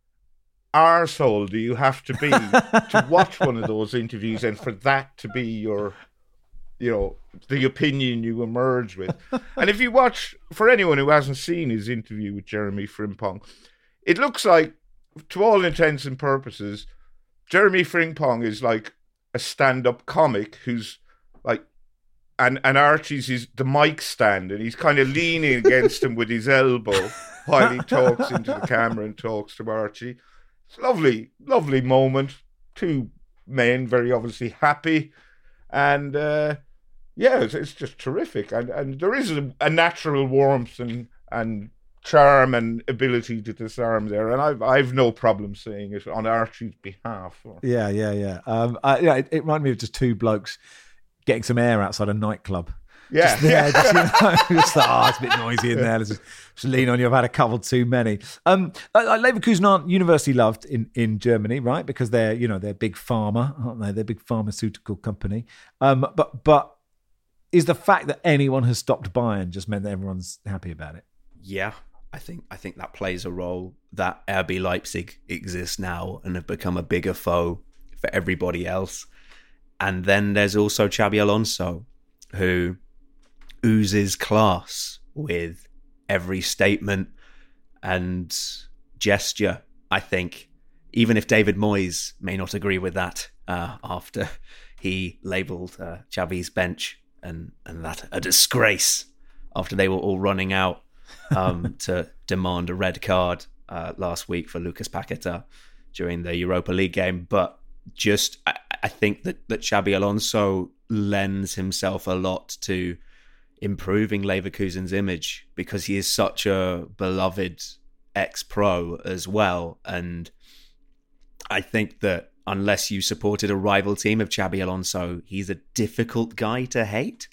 arsehole do you have to be to watch one of those interviews and for that to be your, you know, the opinion you emerge with? And if you watch, for anyone who hasn't seen his interview with Jeremy Frimpong, it looks like, to all intents and purposes, Jeremy Frimpong is like a stand-up comic who's like, and, and Archie's is the mic stand, and he's kind of leaning against him with his elbow while he talks into the camera and talks to Archie. It's a lovely, lovely moment. Two men very obviously happy. And, uh, yeah, it's, it's just terrific. And and there is a, a natural warmth and, and charm and ability to disarm there. And I've, I've no problem saying it on Archie's behalf. Yeah, yeah, yeah. Um, uh, yeah, it, it reminded me of just two blokes getting some air outside a nightclub. Yeah, just there, just, you know, just like, oh, it's a bit noisy in there. Let's just, just lean on you. I've had a couple too many. Um, uh, Leverkusen aren't universally loved in, in Germany, right? Because they're, you know, they're big pharma, aren't they? They're a big pharmaceutical company. Um, but but is the fact that anyone has stopped Bayern just meant that everyone's happy about it? Yeah, I think I think that plays a role. That R B Leipzig exists now and have become a bigger foe for everybody else. And then there's also Xabi Alonso, who oozes class with every statement and gesture, I think. Even if David Moyes may not agree with that uh, after he labelled uh, Xavi's bench and, and that a disgrace after they were all running out um, to demand a red card uh, last week for Lucas Paqueta during the Europa League game. But just, I, I think that, that Xabi Alonso lends himself a lot to improving Leverkusen's image because he is such a beloved ex-pro as well. And I think that unless you supported a rival team of Xabi Alonso, he's a difficult guy to hate.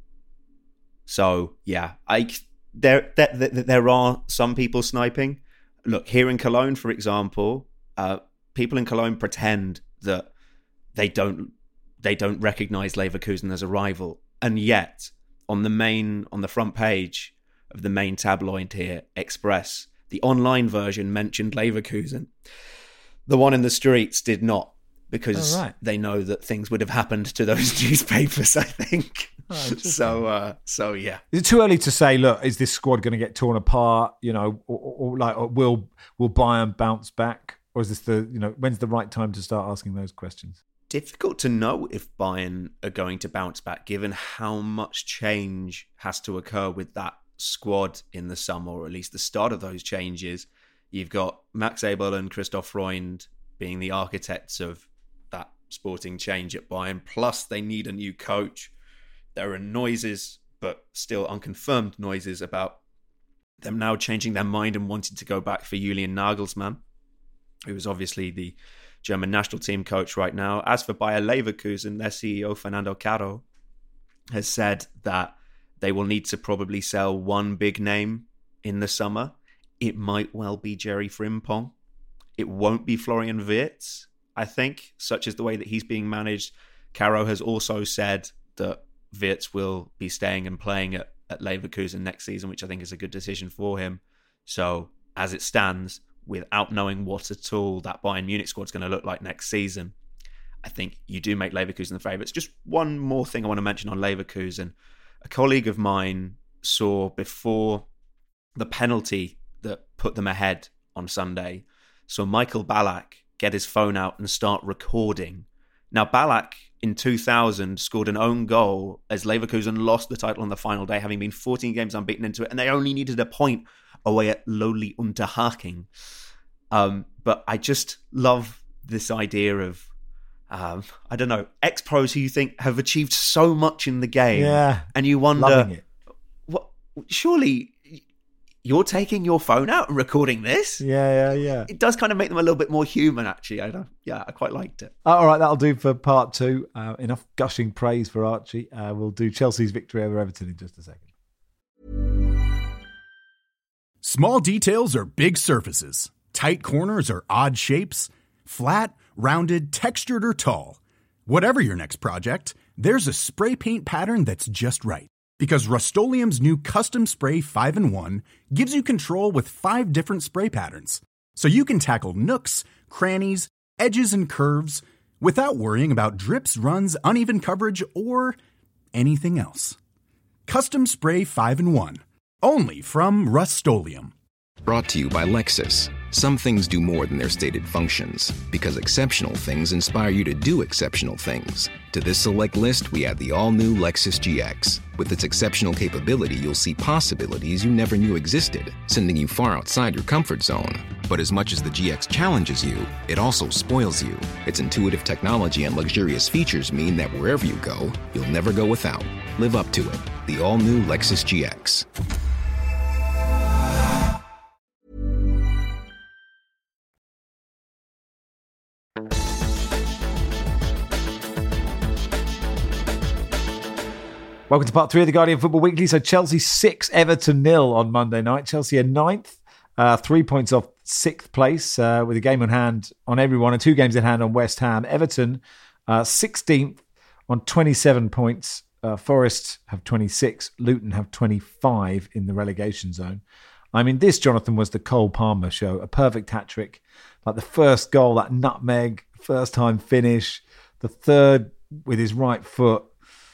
So, yeah, I there there, there are some people sniping. Look, here in Cologne, for example, uh, people in Cologne pretend that they don't they don't recognize Leverkusen as a rival. And yet, on the main on the front page of the main tabloid here, Express, the online version mentioned Leverkusen. The one in the streets did not, because oh, right. they know that things would have happened to those newspapers, I think. Oh, so, uh, so yeah. Is it too early to say, look, is this squad going to get torn apart? You know, or, or like, or will will Bayern bounce back? Or is this the, you know, when's the right time to start asking those questions? Difficult to know if Bayern are going to bounce back, given how much change has to occur with that squad in the summer, or at least the start of those changes. You've got Max Eberl and Christoph Freund being the architects of that sporting change at Bayern. Plus, they need a new coach. There are noises, but still unconfirmed noises, about them now changing their mind and wanting to go back for Julian Nagelsmann, who is obviously the German national team coach right now. As for Bayer Leverkusen, their C E O, Fernando Caro, has said that they will need to probably sell one big name in the summer. It might well be Jerry Frimpong. It won't be Florian Wirtz, I think, such as the way that he's being managed. Caro has also said that Wirtz will be staying and playing at, at Leverkusen next season, which I think is a good decision for him. So, as it stands, without knowing what at all that Bayern Munich squad's going to look like next season, I think you do make Leverkusen the favourites. Just one more thing I want to mention on Leverkusen. A colleague of mine saw before the penalty that put them ahead on Sunday, saw Michael Ballack get his phone out and start recording. Now, Ballack in two thousand scored an own goal as Leverkusen lost the title on the final day, having been fourteen games unbeaten into it, and they only needed a point away at lowly Unterhaching. Um, but I just love this idea of, um, I don't know, ex-pros who you think have achieved so much in the game. Yeah, and you wonder, loving it. What, surely you're taking your phone out and recording this? Yeah, yeah, yeah. It does kind of make them a little bit more human, actually. I don't, yeah, I quite liked it. All right, that'll do for part two. Uh, enough gushing praise for Archie. Uh, we'll do Chelsea's victory over Everton in just a second. Small details are big surfaces. Tight corners are odd shapes. Flat, rounded, textured, or tall. Whatever your next project, there's a spray paint pattern that's just right. Because Rust-Oleum's new Custom Spray five in one gives you control with five different spray patterns. So you can tackle nooks, crannies, edges, and curves without worrying about drips, runs, uneven coverage, or anything else. Custom Spray five in one. Only from Rust-Oleum. Brought to you by Lexus. Some things do more than their stated functions, because exceptional things inspire you to do exceptional things. To this select list, we add the all-new Lexus G X. With its exceptional capability, you'll see possibilities you never knew existed, sending you far outside your comfort zone. But as much as the G X challenges you, it also spoils you. Its intuitive technology and luxurious features mean that wherever you go, you'll never go without. Live up to it. The all-new Lexus G X. Welcome to part three of the Guardian Football Weekly. So Chelsea six, Everton nil on Monday night. Chelsea are ninth, uh, three points off sixth place uh, with a game on hand on everyone and two games in hand on West Ham. Everton uh, sixteenth on twenty-seven points Uh, Forest have twenty-six. Luton have twenty-five in the relegation zone. I mean, this, Jonathan, was the Cole Palmer show. A perfect hat-trick. Like the first goal, that nutmeg, first time finish. The third with his right foot.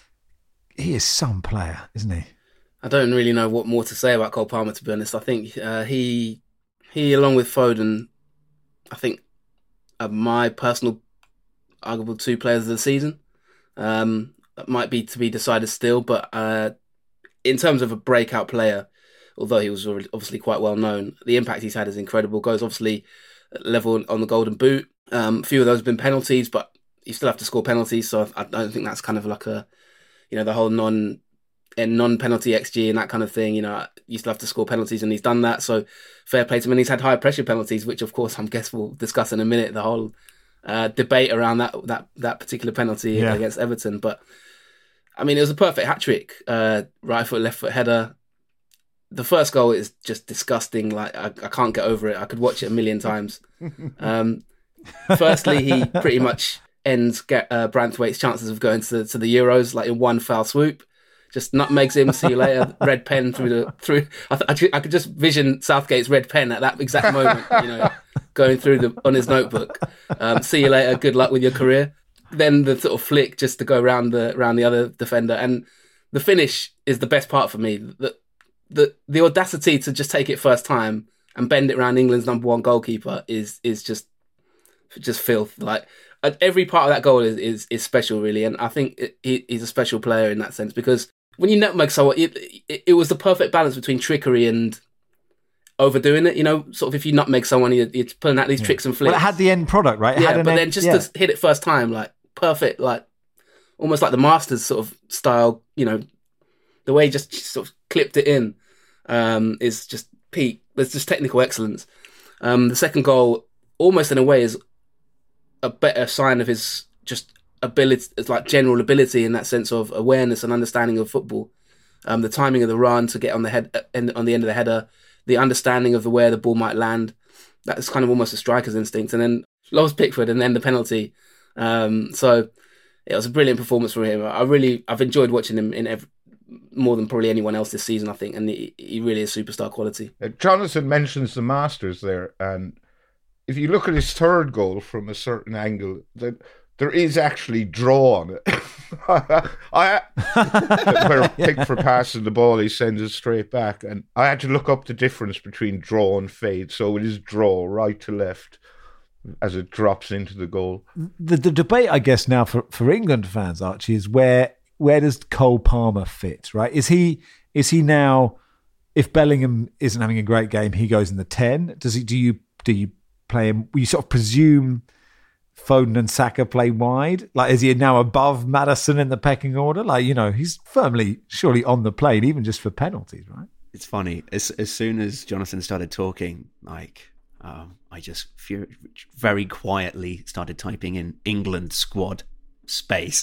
He is some player, isn't he? I don't really know what more to say about Cole Palmer, to be honest. I think uh, he, he along with Foden, I think are my personal arguable two players of the season. Um, that might be to be decided still, but uh, in terms of a breakout player, although he was obviously quite well known, the impact he's had is incredible. Goes obviously level on the Golden Boot. Um, a few of those have been penalties, but you still have to score penalties, so I don't think that's kind of like a, you know, the whole non and non-penalty X G and that kind of thing. You know, you still have to score penalties, and he's done that. So fair play to him. And he's had high pressure penalties, which of course I guess we'll discuss in a minute. The whole uh, debate around that that that particular penalty yeah. against Everton. But I mean, it was a perfect hat trick. Uh, right foot, left foot header. The first goal is just disgusting. Like I, I can't get over it. I could watch it a million times. Um, firstly, he pretty much ends uh, Branthwaite's chances of going to to the Euros like in one foul swoop. Just nutmegs him. See you later. Red pen through the through. I, th- I could just vision Southgate's red pen at that exact moment. You know, going through the on his notebook. Um, see you later. Good luck with your career. Then the sort of flick just to go around the around the other defender, and the finish is the best part for me. The the the audacity to just take it first time and bend it around England's number one goalkeeper is is just just filth. Like every part of that goal is is, is special, really, and I think it, he, he's a special player in that sense because when you nutmeg someone, it, it, it was the perfect balance between trickery and overdoing it. You know, sort of if you nutmeg someone, you're, you're pulling out these yeah. tricks and flicks. Well, it had the end product, right? It yeah, had but end, then just yeah. to hit it first time, like perfect, like almost like the Masters sort of style. You know, the way he just sort of clipped it in um, is just peak. There's just technical excellence. Um, the second goal, almost in a way, is a better sign of his just ability, it's like general ability in that sense of awareness and understanding of football. Um, the timing of the run to get on the head on the end of the header, the understanding of the where the ball might land. That's kind of almost a striker's instinct. And then loves Pickford, and then the penalty. Um, so it was a brilliant performance from him. I really, I've enjoyed watching him in every, more than probably anyone else this season, I think, and he, he really is superstar quality. Uh, Jonathan mentions the Masters there, and if you look at his third goal from a certain angle, that there is actually draw on it. I, where Pickford passes the ball, he sends it straight back, and I had to look up the difference between draw and fade. So it is draw right to left as it drops into the goal. The the debate, I guess, now for, for England fans, Archie, is where where does Cole Palmer fit? Right? Is he is he now? If Bellingham isn't having a great game, he goes in the ten. Does he? Do you do you play him? You sort of presume Foden and Saka play wide? Like, is he now above Maddison in the pecking order? Like, you know, he's firmly, surely on the plane, even just for penalties, right? It's funny. As as soon as Jonathan started talking, like, um, I just fear, very quietly started typing in England squad space.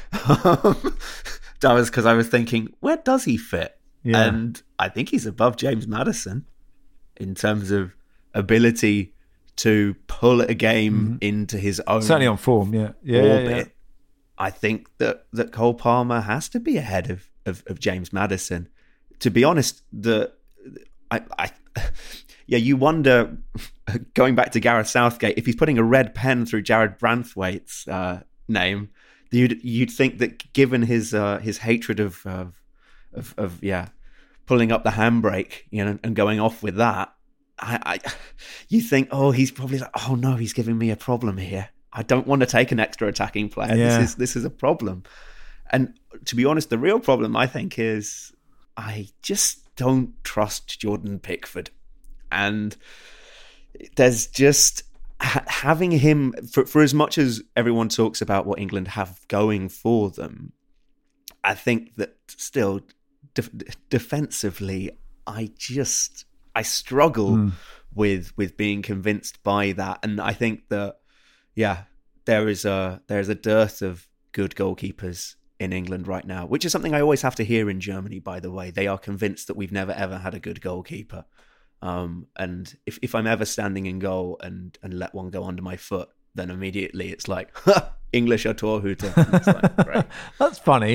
That was because I was thinking, where does he fit? Yeah. And I think he's above James Maddison in terms of ability to pull a game mm-hmm. into his own certainly on form, yeah, yeah, orbit. yeah, yeah. I think that, that Cole Palmer has to be ahead of, of, of James Maddison. To be honest, the I, I yeah, you wonder, going back to Gareth Southgate, if he's putting a red pen through Jared Branthwaite's uh, name, you'd you'd think that given his uh, his hatred of, of of of yeah, pulling up the handbrake, you know, and going off with that. I, I, you think, oh, he's probably like, oh no, he's giving me a problem here. I don't want to take an extra attacking player. Yeah. This is this is a problem. And to be honest, the real problem, I think, is I just don't trust Jordan Pickford. And there's just ha- having him, for, for as much as everyone talks about what England have going for them, I think that still de- defensively, I just... I struggle mm. with with being convinced by that, and I think that yeah, there is a there is a dearth of good goalkeepers in England right now, which is something I always have to hear in Germany. By the way, they are convinced that we've never ever had a good goalkeeper, um, and if if I'm ever standing in goal and and let one go under my foot, then immediately it's like English Torhüter. It's like, right. That's funny.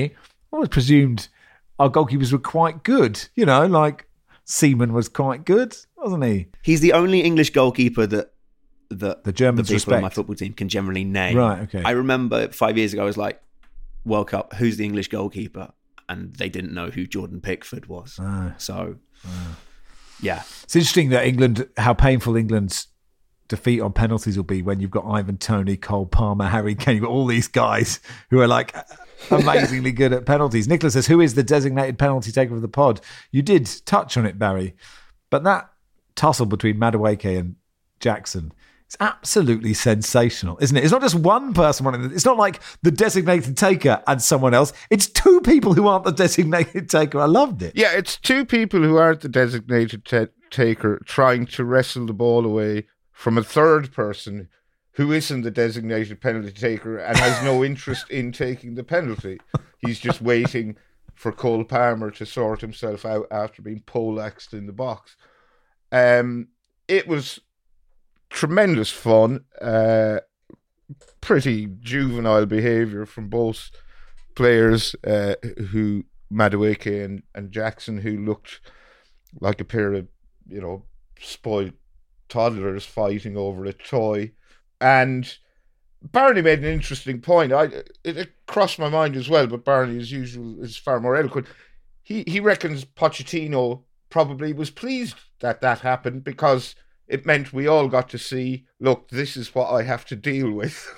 always presumed our goalkeepers were quite good. You know, like Seaman was quite good, wasn't he? He's the only English goalkeeper that that the Germans the people respect. on my football team can generally name. Right, okay. I remember five years ago, I was like, World Cup, who's the English goalkeeper? And they didn't know who Jordan Pickford was. Ah. So, Ah. yeah. It's interesting that England, how painful England's defeat on penalties will be when you've got Ivan Toney, Cole Palmer, Harry Kane. You've got all these guys who are like amazingly good at penalties. Nicholas says, who is the designated penalty taker of the pod? You did touch on it, Barry. But that tussle between Madueke and Jackson, it's absolutely sensational, isn't it? It's not just one person running it. It's not like the designated taker and someone else. It's two people who aren't the designated taker. I loved it. Yeah, it's two people who aren't the designated t- taker trying to wrestle the ball away from a third person who isn't the designated penalty taker and has no interest in taking the penalty. He's just waiting for Cole Palmer to sort himself out after being poleaxed in the box. Um, it was tremendous fun, uh, pretty juvenile behaviour from both players, uh, who Madueke and, and Jackson, who looked like a pair of, you know, spoiled toddlers fighting over a toy. And Barney made an interesting point. I it, it crossed my mind as well, but Barney, as usual, is far more eloquent. He he reckons Pochettino probably was pleased that that happened because it meant we all got to see, look, this is what I have to deal with.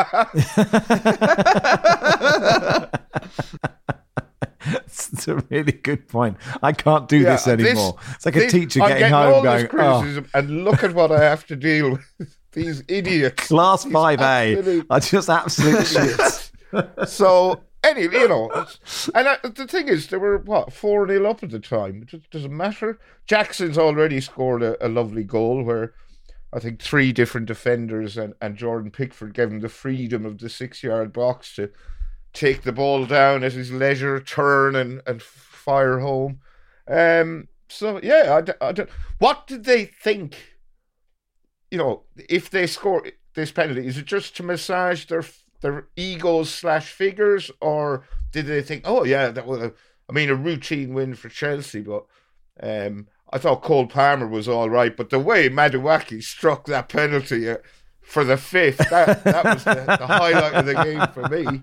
It's a really good point. I can't do Yeah, this anymore. this- It's like a this- teacher I'm getting, getting home all going, this criticism, and look at what I have to deal with. These idiots. Class These five A absolute- are just absolute shit. So, anyway, you know, and uh, the thing is, they were, what, four nil up at the time. It doesn't matter. Jackson's already scored a, a lovely goal where I think three different defenders and, and Jordan Pickford gave him the freedom of the six-yard box to take the ball down at his leisure, turn and, and fire home. Um, so, yeah, I, d- I don't, what did they think, you know, if they score this penalty? Is it just to massage their their egos slash figures, or did they think, oh, yeah, that was, a, I mean, a routine win for Chelsea, but um, I thought Cole Palmer was all right, but the way Madueke struck that penalty uh, for the fifth, that, that was the, the highlight of the game for me.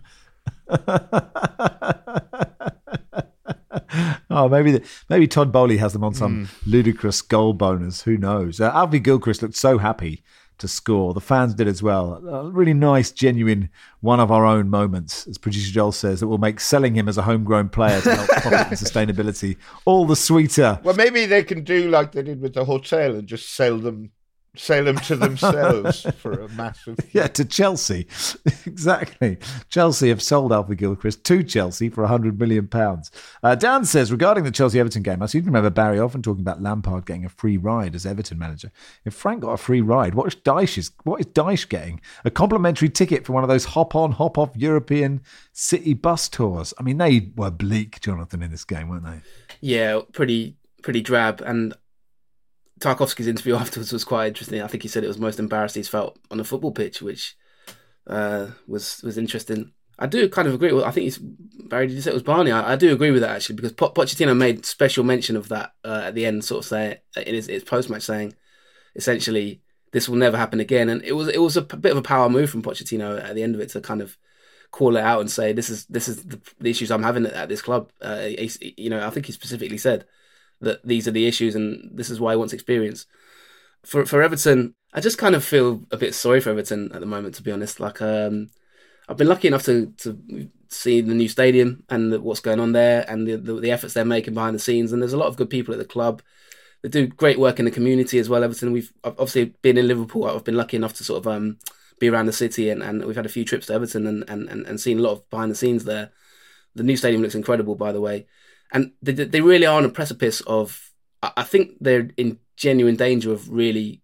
Oh, maybe the, maybe Todd Bowley has them on some mm. ludicrous goal bonus. Who knows? Uh, Alfie Gilchrist looked so happy to score. The fans did as well. A really nice, genuine, one of our own moments, as producer Joel says, that will make selling him as a homegrown player to help profit and sustainability all the sweeter. Well, maybe they can do like they did with the hotel and just sell them sell them to themselves for a massive... Yeah, to Chelsea. Exactly. Chelsea have sold Alfie Gilchrist to Chelsea for one hundred million pounds. Uh, Dan says, regarding the Chelsea-Everton game, I seem to remember Barry often talking about Lampard getting a free ride as Everton manager. If Frank got a free ride, what is Dyche, what is Dyche getting? A complimentary ticket for one of those hop-on, hop-off European city bus tours. I mean, they were bleak, Jonathan, in this game, weren't they? Yeah, pretty pretty drab. And Tarkovsky's interview afterwards was quite interesting. I think he said it was most embarrassed he's felt on a football pitch, which uh, was was interesting. I do kind of agree with, I think it's, Barry, did you say it was Barney? I, I do agree with that, actually, because po- Pochettino made special mention of that uh, at the end, sort of saying, in his, his post-match saying, essentially, this will never happen again. And it was it was a p- bit of a power move from Pochettino at the end of it to kind of call it out and say, this is this is the, the issues I'm having at, at this club. Uh, he, you know, I think he specifically said that these are the issues and this is why he wants experience. For for Everton, I just kind of feel a bit sorry for Everton at the moment, to be honest. Like, um, I've been lucky enough to, to see the new stadium and the, what's going on there and the, the, the efforts they're making behind the scenes. And there's a lot of good people at the club. They do great work in the community as well, Everton. We've obviously been in Liverpool. I've been lucky enough to sort of um, be around the city and, and we've had a few trips to Everton and, and, and, and seen a lot of behind the scenes there. The new stadium looks incredible, by the way. And they, they really are on a precipice of, I think they're in genuine danger of really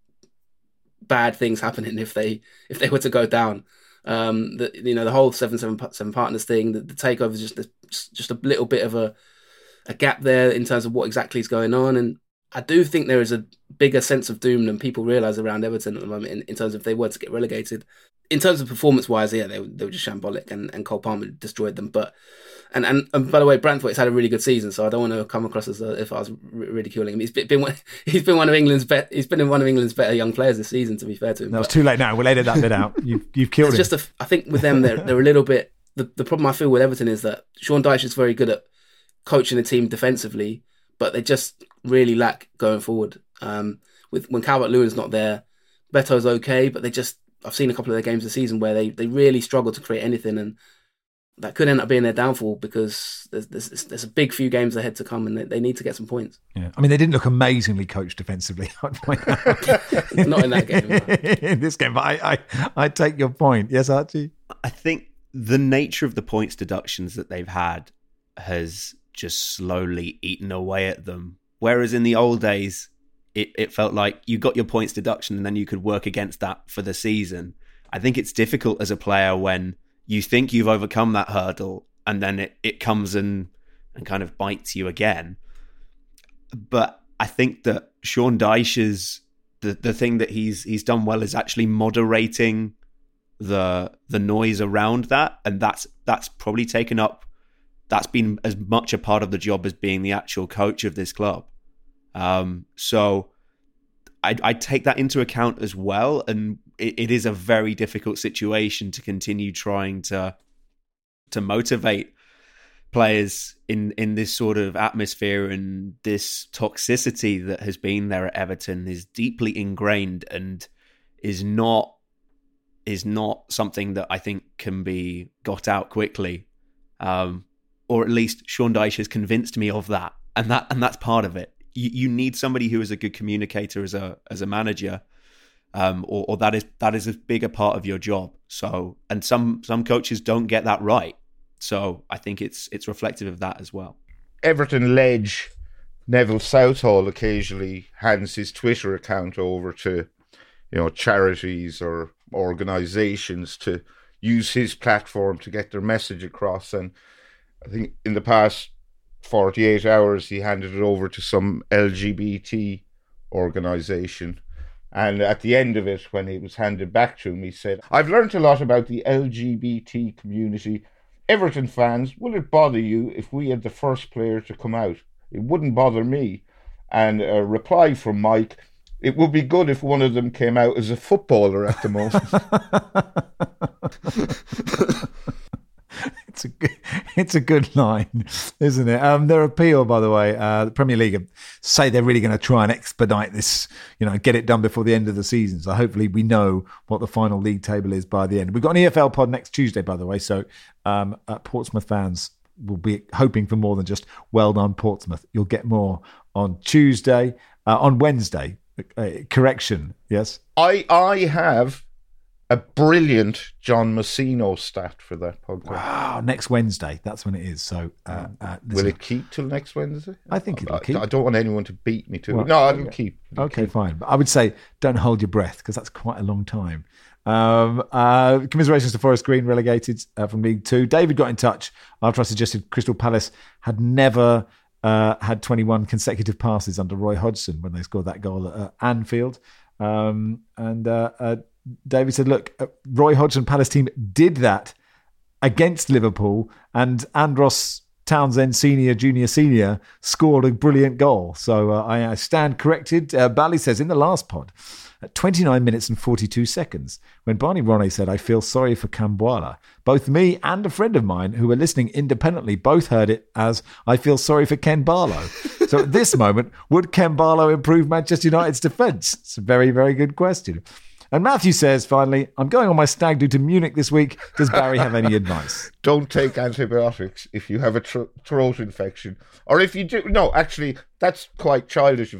bad things happening if they if they were to go down. Um, the, you know, the whole seven seven seven partners thing, the, the takeover is just just a little bit of a, a gap there in terms of what exactly is going on. And I do think there is a bigger sense of doom than people realise around Everton at the moment in, in terms of if they were to get relegated. In terms of performance-wise, yeah, they, they were just shambolic, and, and Cole Palmer destroyed them. But and, and and by the way, Brantford's had a really good season, so I don't want to come across as a, if I was ridiculing him. He's been, been he's been one of England's bet, he's been one of England's better young players this season. To be fair to him, no, it's too late now. We'll edit that bit out. You've you've killed it's him. Just a, I think with them, they're they're a little bit. The, the problem I feel with Everton is that Sean Dyche is very good at coaching the team defensively, but they just really lack going forward. Um, with when Calvert-Lewin's not there, Beto's okay, but they just. I've seen a couple of their games this season where they, they really struggle to create anything, and that could end up being their downfall because there's there's, there's a big few games ahead to come, and they, they need to get some points. Yeah, I mean they didn't look amazingly coached defensively. I'd point out. Not in that game. No. In this game, but I, I I take your point. Yes, Archie. I think the nature of the points deductions that they've had has just slowly eaten away at them. Whereas in the old days, It, it felt like you got your points deduction and then you could work against that for the season. I think it's difficult as a player when you think you've overcome that hurdle and then it, it comes and, and kind of bites you again. But I think that Sean Dyche's, the, the thing that he's he's done well is actually moderating the the noise around that. And that's that's probably taken up, that's been as much a part of the job as being the actual coach of this club. Um, so I, I take that into account as well. And it, it is a very difficult situation to continue trying to, to motivate players in, in this sort of atmosphere, and this toxicity that has been there at Everton is deeply ingrained and is not, is not something that I think can be got out quickly. Um, or at least Sean Dyche has convinced me of that. And that, and that's part of it. You, you need somebody who is a good communicator as a as a manager, um, or, or that is that is a bigger part of your job. So, and some some coaches don't get that right. So, I think it's it's reflective of that as well. Everton ledge Neville Southall occasionally hands his Twitter account over to, you know, charities or organisations to use his platform to get their message across. And I think in the past forty-eight hours, he handed it over to some L G B T organisation. And at the end of it, when it was handed back to him, he said, "I've learnt a lot about the L G B T community. Everton fans, will it bother you if we had the first player to come out? It wouldn't bother me." And a reply from Mike, "It would be good if one of them came out as a footballer at the moment." It's a good, it's a good line, isn't it? Um, their appeal, by the way, uh, the Premier League say they're really going to try and expedite this, you know, get it done before the end of the season. So hopefully we know what the final league table is by the end. We've got an E F L pod next Tuesday, by the way. So um, uh, Portsmouth fans will be hoping for more than just well done, Portsmouth. You'll get more on Tuesday, uh, on Wednesday. Uh, correction, yes? I I have a brilliant John Messino stat for that podcast. Wow, next Wednesday. That's when it is. So, uh, uh, will it keep till next Wednesday? I think it'll I, keep. I don't want anyone to beat me to well, it. No, I'll keep. It'll okay, keep. fine. But I would say don't hold your breath because that's quite a long time. Um, uh, commiserations to Forest Green relegated uh, from League Two. David got in touch after I suggested Crystal Palace had never uh, had twenty-one consecutive passes under Roy Hodgson when they scored that goal at uh, Anfield. Um, and uh, uh, David said, look, uh, Roy Hodgson Palace team did that against Liverpool, and Andros Townsend Senior, Junior, Senior scored a brilliant goal. So uh, I, I stand corrected. Uh, Bally says, in the last pod, at twenty-nine minutes and forty-two seconds, when Barney Ronay said, I feel sorry for Kambwala, both me and a friend of mine who were listening independently both heard it as, I feel sorry for Ken Barlow. So at this moment, would Ken Barlow improve Manchester United's defence? It's a very, very good question. And Matthew says, finally, I'm going on my stag do to Munich this week. Does Barry have any advice? Don't take antibiotics if you have a tr- throat infection. Or if you do... No, actually, that's quite childish.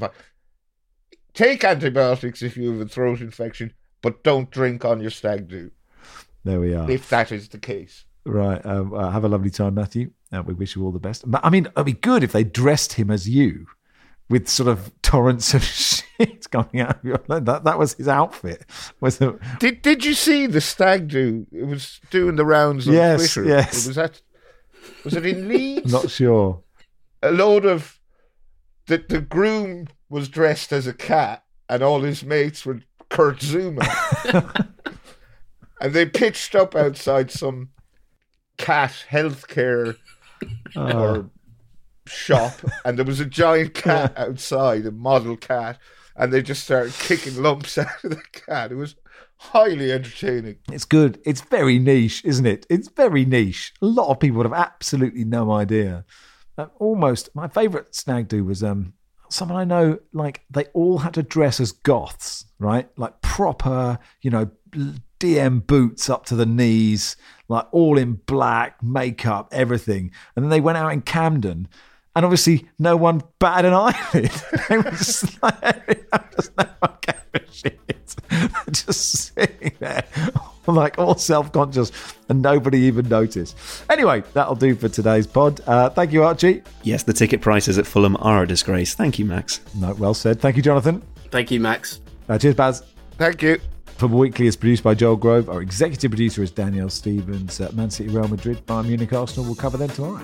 Take antibiotics if you have a throat infection, but don't drink on your stag do. There we are. If that is the case. Right. Um, uh, have a lovely time, Matthew. Uh, we wish you all the best. I mean, it'd be good if they dressed him as you, with sort of torrents of shit coming out of your... That, that was his outfit. Was it... Did Did you see the stag do? It was doing the rounds on yes, Twitter. Yes, it was that. Was it in Leeds? Not sure. A load of... The, the groom was dressed as a cat, and all his mates were Kurt Zuma. And they pitched up outside some cat healthcare Oh. or shop, and there was a giant cat outside, a model cat, and they just started kicking lumps out of the cat. It was highly entertaining. It's good. It's very niche, isn't it? It's very niche. A lot of people would have absolutely no idea. Uh, almost, my favourite snag do was um, someone I know, like, they all had to dress as goths, right? Like proper, you know, D M boots up to the knees, like all in black, makeup, everything. And then they went out in Camden, and obviously no one batted an eyelid. They were just like, just no one gave a shit. Just sitting there, like all self-conscious, and nobody even noticed. Anyway, that'll do for today's pod. Uh, thank you, Archie. Yes, the ticket prices at Fulham are a disgrace. Thank you, Max. No, well said. Thank you, Jonathan. Thank you, Max. Uh, cheers, Baz. Thank you. Football Weekly is produced by Joel Grove. Our executive producer is Danielle Stevens. Uh, Man City, Real Madrid, Bayern Munich, Arsenal. We'll cover them tomorrow.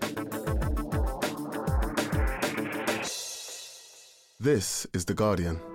This is The Guardian.